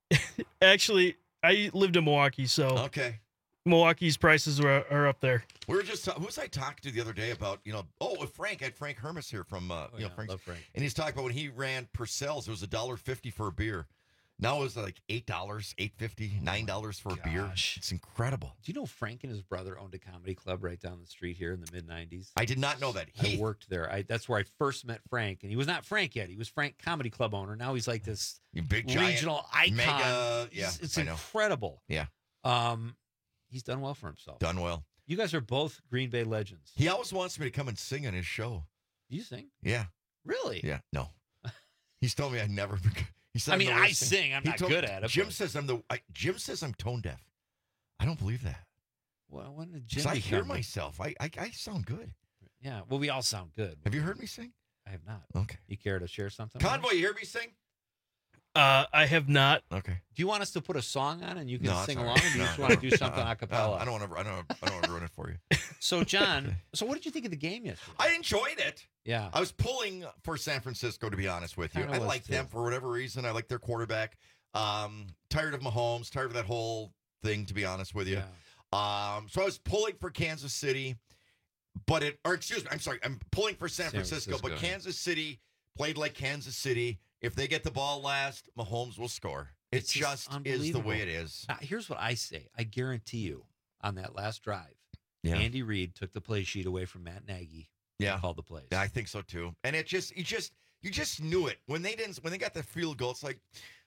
Actually, I lived in Milwaukee, so Okay. Milwaukee's prices are, are up there. We were just who was I talking to the other day about, you know, oh, with Frank, I had Frank Hermes here from uh, Oh, you know, yeah, Frank's, love Frank. and he's talking about when he ran Purcell's, it was a dollar fifty for a beer. Now it's like eight dollars, eight fifty, nine dollars for a beer. Gosh. It's incredible. Do you know Frank and his brother owned a comedy club right down the street here in the mid nineties? I did not know that. I He worked there. I, that's where I first met Frank, and he was not Frank yet. He was Frank Comedy Club owner. Now he's like this you big giant regional icon. mega. Yeah, It's, it's I know. incredible. Yeah, Um, he's done well for himself. done well. You guys are both Green Bay legends. He always wants me to come and sing on his show. Do you sing? Yeah, Really? yeah. No, he's told me I'd never. He said I I'm mean, the I worst singer. sing. I'm He not told- good at it. Jim but- says I'm the. I, Jim says I'm tone deaf. I don't believe that. Well, when did 'Cause Jim I hear become- myself. I, I I sound good. Yeah. Well, we all sound good. Have you heard me sing? I have not. Okay. You care to share something? with us? Convoy, you hear me sing? Uh, I have not. Okay. Do you want us to put a song on and you can No, it's sing all along, right. or do you No, just no, want to do no, something no, a cappella? I don't want to. I don't. I don't want to ruin it for you. So, John, so what did you think of the game yesterday? I enjoyed it. Yeah. I was pulling for San Francisco, to be honest with you. Kinda I was, like too. them for whatever reason. I like their quarterback. Um, tired of Mahomes. Tired of that whole thing, to be honest with you. Yeah. Um, so I was pulling for Kansas City, but it. Or excuse me. I'm sorry. I'm pulling for San, San Francisco, Francisco, but yeah. Kansas City played like Kansas City. If they get the ball last, Mahomes will score. It It's just just is the way unbelievable. it is. Uh, here's what I say. I guarantee you, on that last drive, Yeah. Andy Reid took the play sheet away from Matt Nagy. Yeah. And called the plays. Yeah, I think so too. And it just, you just, you just knew it when they didn't, when they got the field goal. It's like,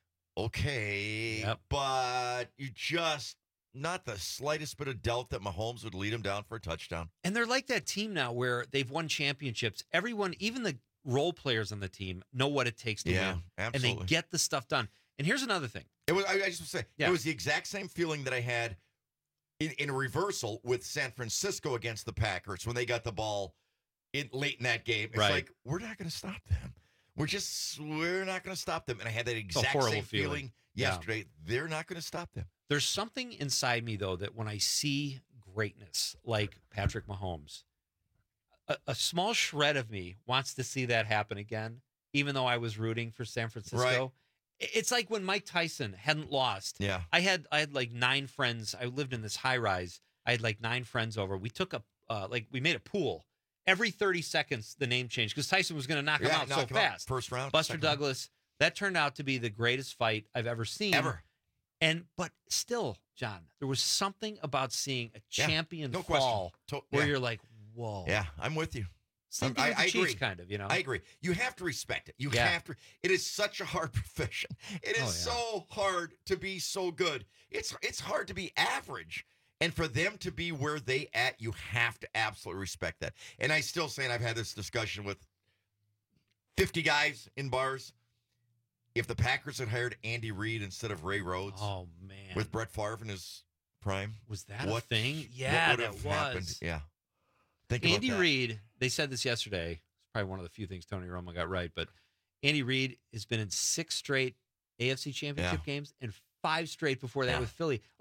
okay, Yep. but you just not the slightest bit of doubt that Mahomes would lead him down for a touchdown. And they're like that team now where they've won championships. Everyone, even the role players on the team, know what it takes to Yeah, win. absolutely. And they get the stuff done. And here's another thing. It was. I, I just want to say Yeah. it was the exact same feeling that I had in, in reversal with San Francisco against the Packers when they got the ball in late in that game. It's Right. like we're not going to stop them. We're just we're not going to stop them. And I had that a exact horrible same feeling. feeling Yeah. yesterday. They're not going to stop them. There's something inside me, though, that when I see greatness like Patrick Mahomes, a, a small shred of me wants to see that happen again, even though I was rooting for San Francisco. Right. I- It's like when Mike Tyson hadn't lost. Yeah. I had I had like nine friends. I lived in this high rise. I had like nine friends over. We took a uh, like we made a pool. Every thirty seconds, the name changed because Tyson was going to knock him Yeah, out knock so him out. fast. First round, Buster second round. Douglas. That turned out to be the greatest fight I've ever seen. Ever. And but still, John, there was something about seeing a Yeah, champion no fall question. To- where yeah. you're like, whoa. Yeah, I'm with you. Same I'm- thing I, with the I Chiefs, agree. kind of, you know. I agree. You have to respect it. You Yeah. have to. It is such a hard profession. It is Oh, yeah. so hard to be so good. It's it's hard to be average. And for them to be where they at, you have to absolutely respect that. And I still say, and I've had this discussion with fifty guys in bars. If the Packers had hired Andy Reid instead of Ray Rhodes, Oh man, with Brett Favre in his prime, was that what a thing? what Yeah, would that have happened? was. Yeah. Think Andy about that. Reid. They said this yesterday. It's probably one of the few things Tony Romo got right. But Andy Reid has been in six straight A F C Championship games and five straight before that Yeah. with Philly. Like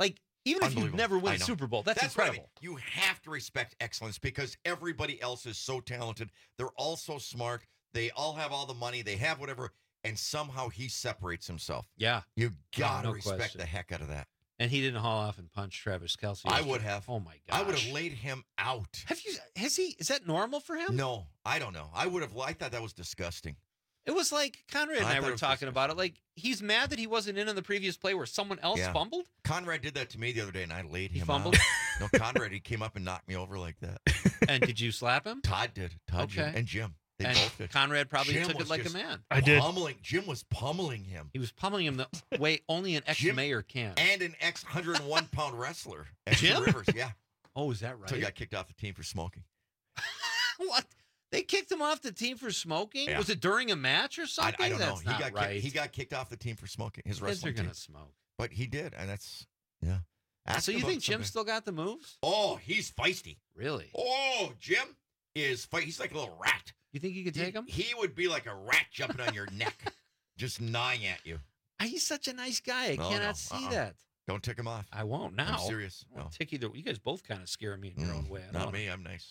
Even if you Unbelievable. never win I a know. Super Bowl, that's, That's what I incredible. mean. You have to respect excellence because everybody else is so talented. They're all so smart. They all have all the money. They have whatever, and somehow he separates himself. Yeah. You got to no respect question. the heck out of that. And he didn't haul off and punch Travis Kelce. I yesterday. would have. Oh my gosh. I would have laid him out. Have you? Has he? Is that normal for him? No, I don't know. I would have. I thought that was disgusting. It was like Conrad and I I, thought were it was talking about it. Like he's mad that he wasn't in on the previous play where someone else Yeah. fumbled. Conrad did that to me the other day, and I laid He him fumbled? out. No, Conrad, he came up and knocked me over like that. And did you slap him? Todd did. Todd Jim, Okay. and Jim. They And both did. Conrad probably Jim took was it like a just man. I did. Pummeling. Jim was pummeling him. He was pummeling him the way only an ex-mayor can. And an ex one hundred one pound wrestler. at Two Jim? Rivers, yeah. Oh, is that right? So he got kicked off the team for smoking. What? They kicked him off the team for smoking? Yeah. Was it during a match or I, something? I don't That's know. not He got right. kicked, he got kicked off the team for smoking. His Kids are wrestling gonna team. smoke. But he did, and that's yeah. Ask So you him think about Jim something. still got the moves? Oh, he's feisty. Really? Oh, Jim is fight. He's like a little rat. You think you could He- take him? He would be like a rat jumping on your neck, just gnawing at you. He's such a nice guy. I No, cannot no, see uh-uh. that. Don't tick him off. I won't now. I'm serious. I won't No. tick either. You guys both kind of scare me in your Mm, own way. I don't Not wanna- me. I'm nice.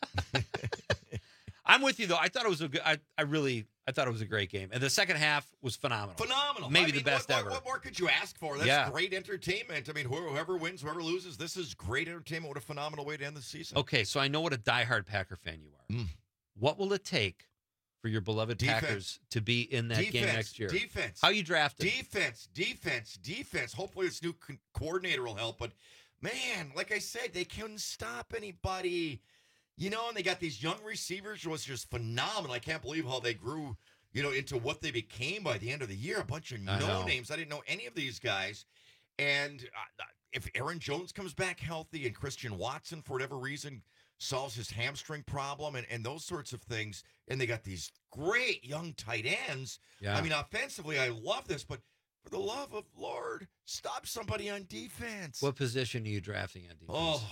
I'm with you though. I thought it was a good. I, I really. I thought it was a great game, and the second half was phenomenal. Phenomenal. Maybe I the mean, best what, ever. What, what more could you ask for? That's Yeah. great entertainment. I mean, whoever wins, whoever loses, this is great entertainment. What a phenomenal way to end the season. Okay, so I know what a diehard Packer fan you are. Mm. What will it take for your beloved Defense. Packers to be in that defense, game next year? Defense. How you drafted? Defense, defense, defense. Hopefully this new co- coordinator will help. But, man, like I said, they couldn't stop anybody. You know, and they got these young receivers, was just phenomenal. I can't believe how they grew, you know, into what they became by the end of the year. A bunch of I know. no-names. I didn't know any of these guys. And uh, if Aaron Jones comes back healthy and Christian Watson, for whatever reason, solves his hamstring problem and, and those sorts of things, and they got these great young tight ends. Yeah. I mean, offensively, I love this, but for the love of Lord, stop somebody on defense. What position are you drafting on defense? Oh,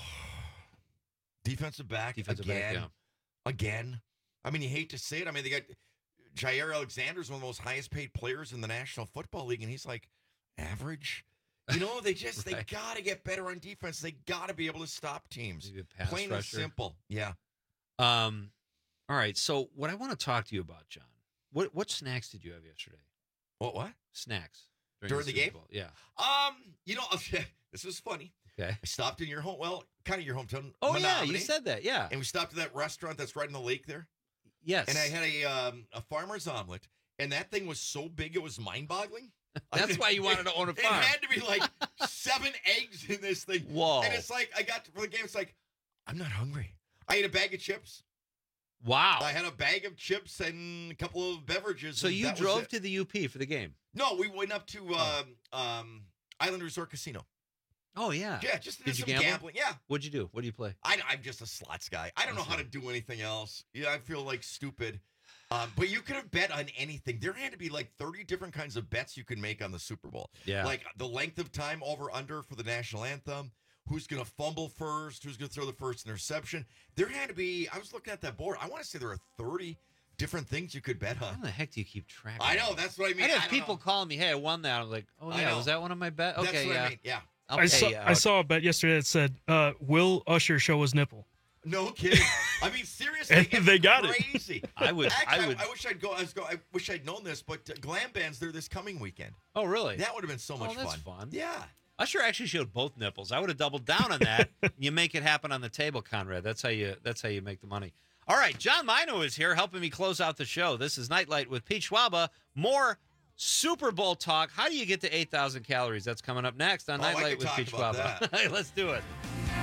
defensive back Defensive back, again. yeah. Again. I mean, you hate to say it. I mean, they got Jair Alexander's one of the most highest paid players in the National Football League, and he's like average. You know, they just Right. they got to get better on defense. They got to be able to stop teams. Maybe a pass Plain and rusher. simple. Yeah. Um, all right. So what I want to talk to you about, John. What what snacks did you have yesterday? What? What? Snacks During the Super game? Bowl. Yeah. Um, you know, this is funny. Okay. I stopped in your home, well, kind of your hometown. Oh yeah, Menominee, you said that. Yeah. And we stopped at that restaurant that's right in the lake there. Yes. And I had a um, a farmer's omelet, and that thing was so big it was mind-boggling. That's why you wanted to own a It farm. had to be like seven eggs in this thing. Whoa. And it's like I got to, for the game. It's like I'm not hungry. I ate a bag of chips. Wow. I had a bag of chips and a couple of beverages. So and you that was drove it. to the U P for the game? No, we went up to Oh. um, um, Island Resort Casino. Oh yeah. Yeah, just to do Did you some gamble? gambling. Yeah. What'd you do? What do you play? I, I'm just a slots guy. I don't know how to do anything else. Yeah, I feel like stupid. Um, but you could have bet on anything. There had to be like thirty different kinds of bets you could make on the Super Bowl. Yeah. Like the length of time over under for the national anthem. Who's going to fumble first? Who's going to throw the first interception? There had to be, I was looking at that board. I want to say there are thirty different things you could bet How on. the heck do you keep track? I of know. that? That's what I mean. I'd I have don't people know. calling me, "Hey, I won that." I'm like, "Oh I yeah, know. was that one of my bets?" Okay, That's what yeah. I mean. Yeah. I'll I pay saw you I out. saw a bet yesterday that said, uh, "Will Usher show his nipple?" No kidding. I mean, seriously, And it's they got it. crazy. I would. Actually, I would. I, wish I'd go. I, was go, I wish I'd known this, but uh, Glam Band's there this coming weekend. Oh really? That would have been so much oh, that's fun. fun. Yeah. Usher actually showed both nipples. I would have doubled down on that. You make it happen on the table, Conrad. That's how you. That's how you make the money. All right, John Mino is here helping me close out the show. This is Nightlight with Pete Schwaba. More Super Bowl talk. How do you get to eight thousand calories? That's coming up next on Oh, I Nightlight could with talk Pete about Schwaba. that. Hey, let's do it.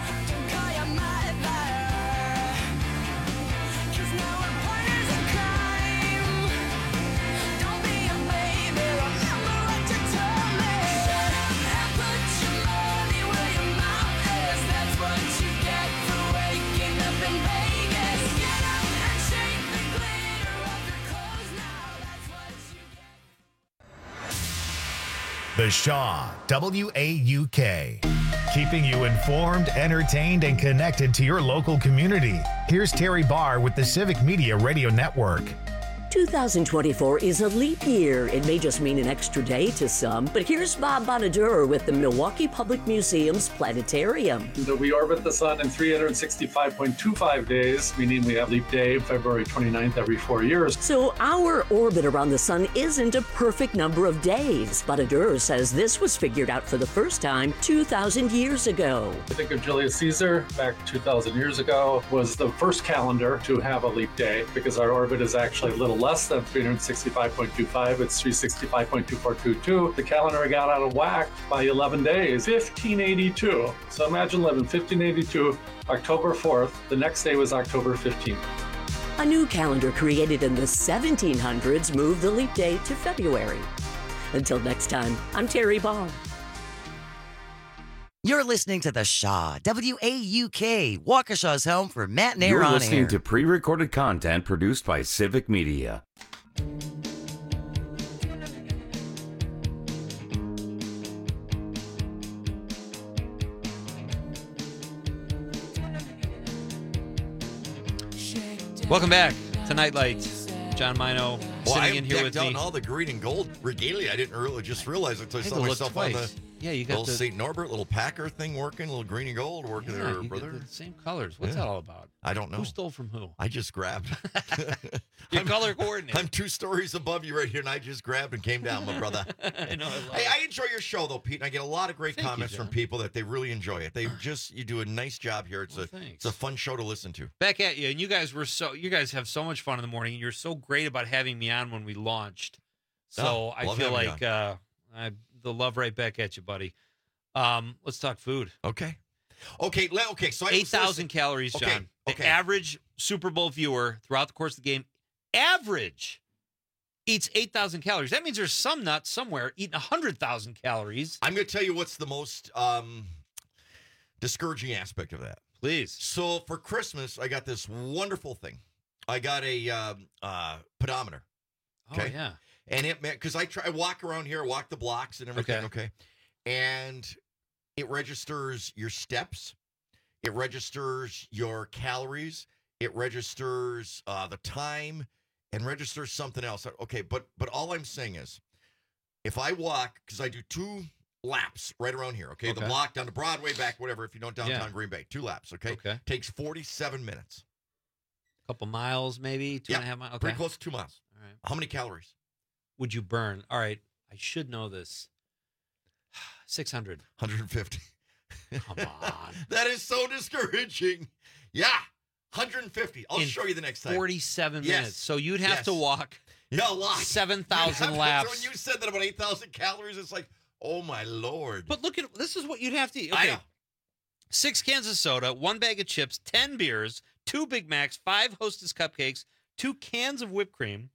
The Shaw, W A U K. Keeping you informed, entertained, and connected to your local community. Here's Terry Barr with the Civic Media Radio Network. two thousand twenty-four is a leap year. It may just mean an extra day to some, but here's Bob Bonadur with the Milwaukee Public Museum's Planetarium. We orbit the sun in three hundred sixty-five point two five days, meaning we have leap day, February twenty-ninth, every four years. So our orbit around the sun isn't a perfect number of days. Bonadur says this was figured out for the first time two thousand years ago. I think of Julius Caesar back two thousand years ago was the first calendar to have a leap day because our orbit is actually a little less than three hundred sixty-five point two five. It's three hundred sixty-five point two four two two. The calendar got out of whack by eleven days, fifteen eighty-two. So imagine living fifteen eighty-two, October fourth. The next day was October fifteenth. A new calendar created in the seventeen hundreds moved the leap day to February. Until next time, I'm Terry Ball. You're listening to The Shaw, W A U K, Waukesha's home for Matt and Aaron You're on listening air. to pre-recorded content produced by Civic Media. Welcome back to Nightlight. John Mino Well, sitting I'm in here with decked out me. in all the green and gold regalia. I didn't really just realize it until I Had saw to look myself on the twice. Yeah, you got little the- Saint Norbert, little Packer thing working, little green and gold working Yeah, there, you got brother. the same colors. What's Yeah. that all about? I don't know. Who stole from who? I just grabbed. Your I'm- color coordinator. I'm two stories above you right here, and I just grabbed and came down, my brother. I know. I love Hey, it. I enjoy your show though, Pete, and I get a lot of great Thank you, comments from John. people that they really enjoy it. They just you do a nice job here. It's Well, a thanks. it's a fun show to listen to. Back at you, and you guys were so you guys have so much fun in the morning, and you're so great about having me on when we launched. So Oh, I love feel having you like uh, I, the love right back at you, buddy. Um, let's talk food. Okay. Okay. le- Okay. So I was Eight thousand listening- calories, Okay, John. The okay. average Super Bowl viewer throughout the course of the game, average, eats eight thousand calories. That means there's some nuts somewhere eating a hundred thousand calories. I'm going to tell you what's the most um, discouraging aspect of that. Please. So for Christmas, I got this wonderful thing. I got a um, uh, pedometer. Oh yeah. And it meant because I try I walk around here, walk the blocks and everything. Okay. Okay. And it registers your steps. It registers your calories. It registers uh, the time and registers something else. Okay, but but all I'm saying is, if I walk, because I do two laps right around here. Okay, the Okay. block down to Broadway, back whatever. If you don't downtown Yeah. Green Bay, two laps. Okay. Okay. Takes forty-seven minutes. Couple miles, maybe two Yeah, and a half miles. Okay. Pretty close to two miles. All right. How many calories? Would you burn? All right. I should know this. Six hundred. one hundred fifty. Come on. That is so discouraging. Yeah, one hundred fifty. I'll In show you the next time. Forty-seven Yes. minutes. So you'd have to Yes. walk. Yeah, a lot. Seven You'd have thousand to- laps. So when you said that about eight thousand calories, it's like, oh my lord. But look at this is what you'd have to eat. I Okay. know. Six cans of soda, one bag of chips, ten beers, two Big Macs, five Hostess cupcakes, two cans of whipped cream,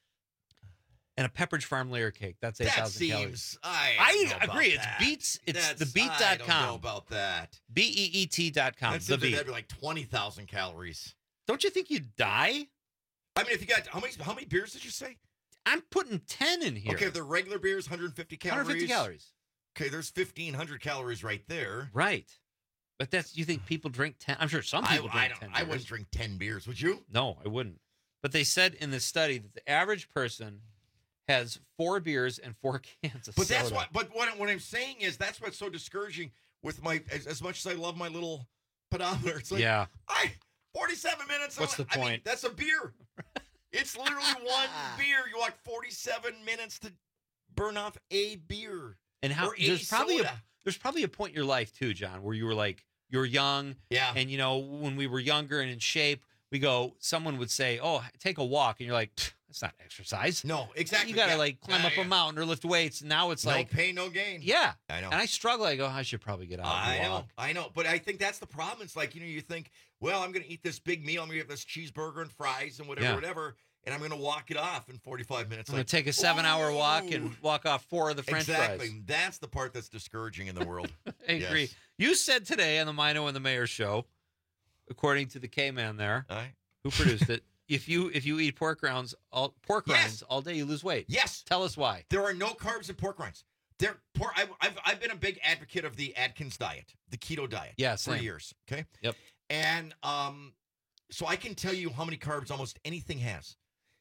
and a Pepperidge Farm layer cake. That's eight That thousand calories. seems. I, I don't know about agree. It's that. beats. It's That's- the beat I dot don't know com. about that. B E E T dot com. That The seems like beat. that'd be like twenty thousand calories. Don't you think you'd die? I mean, if you got how many how many beers did you say? I'm putting ten in here. Okay, if the regular beer is one hundred fifty calories. one hundred fifty calories. Okay, there's fifteen hundred calories right there. Right. But that's you think people drink ten? I'm sure some I, people I drink don't. ten. I beers. wouldn't drink ten beers. Would you? No, I wouldn't. But they said in this study that the average person has four beers and four cans of But soda. that's what. But what, what I'm saying is that's what's so discouraging with my. As, as much as I love my little pedometer, it's like Yeah. I forty-seven minutes. What's on, the I mean, point? that's a beer. It's literally one beer. You walk forty-seven minutes to burn off a beer. And how or a there's probably a, soda. there's probably a point in your life too, John, where you were like you're young, Yeah. and you know when we were younger and in shape, we go. Someone would say, "Oh, take a walk," and you're like, "Pfft, "That's not exercise." No, exactly. You got to yeah. like climb Yeah, up yeah. a mountain or lift weights. Now it's No like, pain, no gain. yeah, I know. And I struggle. I go, I should probably get out I and know, walk. I know, but I think that's the problem. It's like, you know, you think, well, I'm going to eat this big meal. I'm going to have this cheeseburger and fries and whatever, Yeah. whatever, and I'm going to walk it off in forty-five minutes. I'm gonna Like, take a seven-hour walk ooh. and walk off four of the French exactly. fries. That's the part that's discouraging in the world. I agree. Yes. You said today on the Mino and the Mayor show, according to the K-man there, All right. who produced it, if you if you eat pork rinds all pork Yes. rinds all day, you lose weight. Yes. Tell us why. There are no carbs in pork rinds. There, pork. I, I've I've been a big advocate of the Atkins diet, the keto diet, Yeah, for same. years. Okay. Yep. And um, so I can tell you how many carbs almost anything has.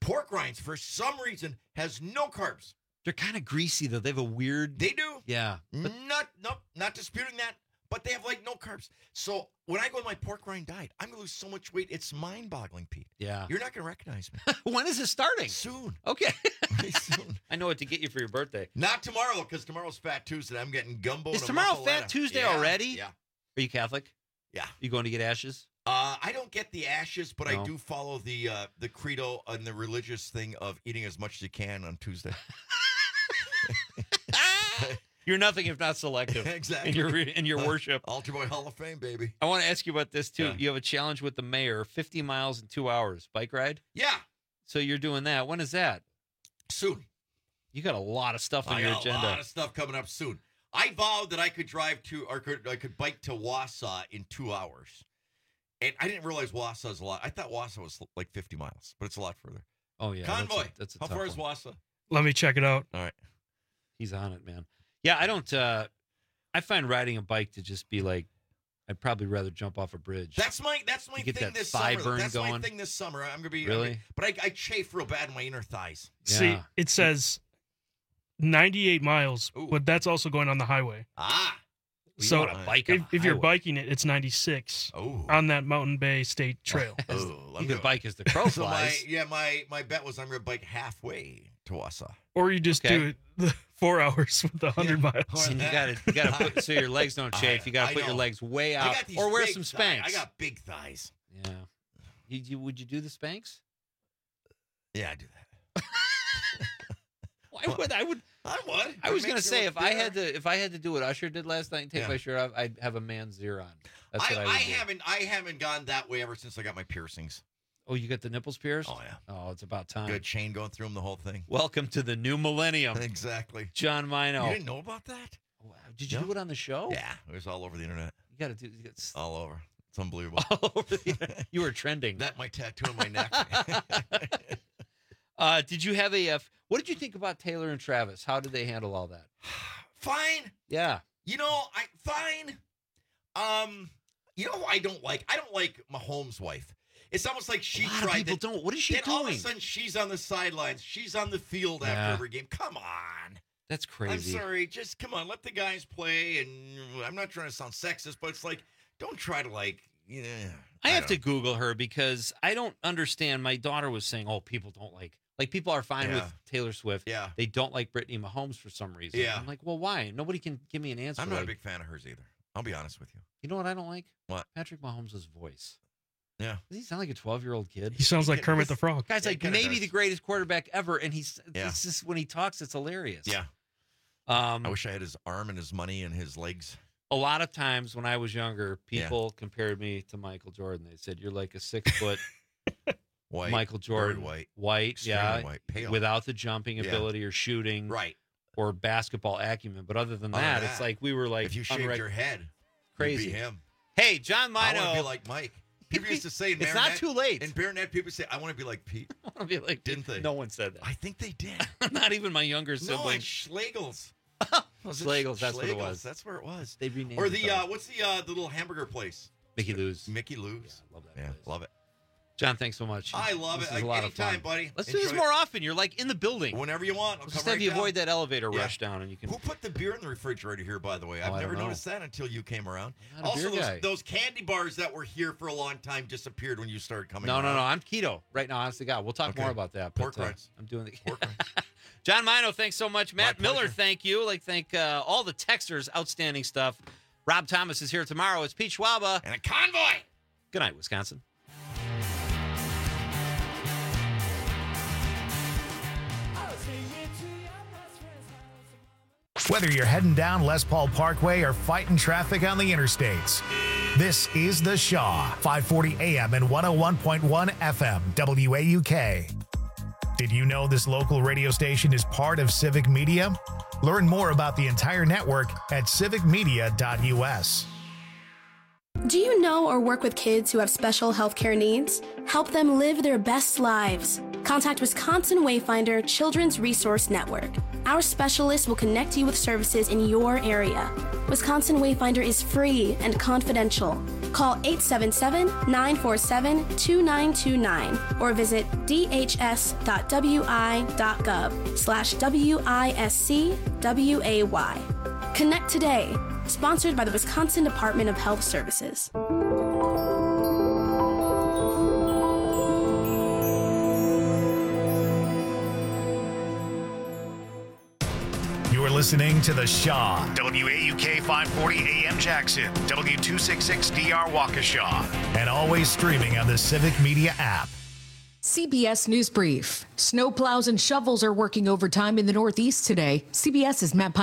pork rinds, for some reason, has no carbs. They're kind of greasy, though. They have a weird... They do. Yeah. But Not, no, not disputing that, but they have, like, no carbs. So when I go on my pork rind diet, I'm going to lose so much weight. It's mind-boggling, Pete. yeah. You're not going to recognize me. When is it starting? Soon. Okay. Very soon. I know what to get you for your birthday. Not tomorrow, because tomorrow's Fat Tuesday. I'm getting gumbo. Is and a tomorrow muffaletta. Fat Tuesday Yeah, already? Yeah. Are you Catholic? Yeah. You going to get ashes? Uh, I don't get the ashes, but No. I do follow the uh, the credo and the religious thing of eating as much as you can on Tuesday. You're nothing if not selective. Exactly. In your in your Uh, worship. Altar Boy Hall of Fame, baby. I want to ask you about this too. Yeah. You have a challenge with the mayor, fifty miles in two hours, bike ride. Yeah. So you're doing that. When is that? Soon. You got a lot of stuff on I your got agenda. a lot of stuff coming up soon. I vowed that I could drive to, or could, I could bike to Wausau in two hours. And I didn't realize Wausau is a lot. I thought Wausau was like fifty miles, but it's a lot further. Oh yeah, that's a- Convoy. That's a, How tough far is one. Wausau? Let me check it out. All right. He's on it, man. Yeah, I don't. uh I find riding a bike to just be like, I'd probably rather jump off a bridge. That's my that's my You get thing that this thigh summer. burn That's my going. thing this summer. I'm gonna be Really? I mean, but I, I chafe real bad in my inner thighs. See, Yeah. it says ninety-eight miles, Ooh. but that's also going on the highway. Ah. You So want to bike on if, the if you're highway. biking it, it's ninety-six Oh. on that Mountain Bay State Trail. Oh, you could bike as the crow So my flies. yeah, my my bet was I'm gonna bike halfway to Wausau. Or you just Okay. do it the four hours with the hundred Yeah. miles. And you got to you got to put so your legs don't chafe. I- You got I to put your know. legs way I out, got these or wear big some thighs. Spanx. I got big thighs. Yeah. You, you, would you do the Spanx? Yeah, I do that. Why would I would? I would. I It was gonna makes you say look if I thinner. had to if I had to do what Usher did last night and take Yeah. my shirt off, I'd have a man's ear on. That's I, what I, I, would do. haven't I haven't gone that way ever since I got my piercings. Oh, you got the nipples pierced? Oh yeah. Oh, it's about time. Good chain going through them, the whole thing. Welcome to the new millennium, Exactly. John Mino. You didn't know about that? Wow. Did you No. do it on the show? Yeah, it was all over the internet. You got to do. You, got, All over. It's unbelievable. all over the, you were trending. That my tattoo on my neck. uh, did you have a? Uh, what did you think about Taylor and Travis? How did they handle all that? Fine. Yeah. You know, I fine. Um, you know who I don't like? I don't like Mahomes' wife. It's almost like she a lot of tried. people to- don't. What is she then all of a doing? sudden, she's on the sidelines. She's on the field after Yeah. every game. Come on. That's crazy. I'm sorry. Just come on. Let the guys play. And I'm not trying to sound sexist, but it's like, don't try to like. Yeah. I have don't to Google her because I don't understand. My daughter was saying, "Oh, people don't like like people are fine Yeah. with Taylor Swift. Yeah. They don't like Brittany Mahomes for some reason." Yeah. I'm like, "Well, why? Nobody can give me an answer." I'm not like, a big fan of hers either. I'll be honest with you. You know what I don't like? What? Patrick Mahomes' voice. Yeah. Does he sound like a twelve-year-old kid? He sounds like Kermit the Frog. Guy's Yeah, he like kinda maybe does. the greatest quarterback ever, and he's Yeah. it's just when he talks, it's hilarious. Yeah. Um, I wish I had his arm and his money and his legs. a lot of times when I was younger, Yeah. people compared me to Michael Jordan. They said, "You're like a six-foot White. Michael Jordan, Very white. white, Extremely yeah, white. Pale. without the jumping Yeah. ability or shooting, Right. or basketball acumen." But other than Other that, than it's that, like we were like If you shaved unrec- your head, crazy. you'd be him. Hey, John I want to Mino. be like Mike. People used to say in It's not Marinette- too late. In Baronet, people say, I want to be like Pete. I want to be like, Didn't they? No one said that. I think they did. Not even my younger No, sibling. it's Schlegel's. Was it Schlegel's, that's what it Schlegel's? was. That's where it was. They renamed Or it, the, though. uh, what's the uh, the little hamburger place? Mickey Lou's. Mickey Lou's. Yeah, love that Yeah, place. love it. John, thanks so much. I love this it. Is a Like, lot anytime, of fun. buddy. Let's do this Enjoy more it. often. You're like in the building. Whenever you want. I'll Just come have right you down. avoid that elevator Yeah. rush down, and you can. Who put the beer in the refrigerator here, by the way? Oh, I've I never don't know. noticed that until you came around. I'm not a Also, beer those, guy. those candy bars that were here for a long time disappeared when you started coming No, no, around. no. I'm keto right now. Honest to God, we'll talk Okay. more about that. Pork but, uh, rinds. I'm doing the Pork rinds. John Mino, thanks so much. Matt My Miller, pleasure. thank you. Like thank uh, all the texters. Outstanding stuff. Rob Thomas is here tomorrow. It's Pete Schwaba. And a convoy. Good night, Wisconsin. Whether you're heading down Les Paul Parkway or fighting traffic on the interstates, this is The Shaw, five forty A M and one oh one point one F M, W A U K. Did you know this local radio station is part of Civic Media? Learn more about the entire network at civic media dot U S. Do you know or work with kids who have special healthcare needs? Help them live their best lives. Contact Wisconsin Wayfinder Children's Resource Network. Our specialists will connect you with services in your area. Wisconsin Wayfinder is free and confidential. Call eight seven seven, nine four seven, two nine two nine or visit dhs.wi.gov slash W-I-S-C-W-A-Y. Connect today. Sponsored by the Wisconsin Department of Health Services. You're listening to The Shaw, W A U K five forty A M Jackson, W two sixty-six D R Waukesha, and always streaming on the Civic Media app. C B S News Brief. Snowplows and shovels are working overtime in the Northeast today. CBS's Matt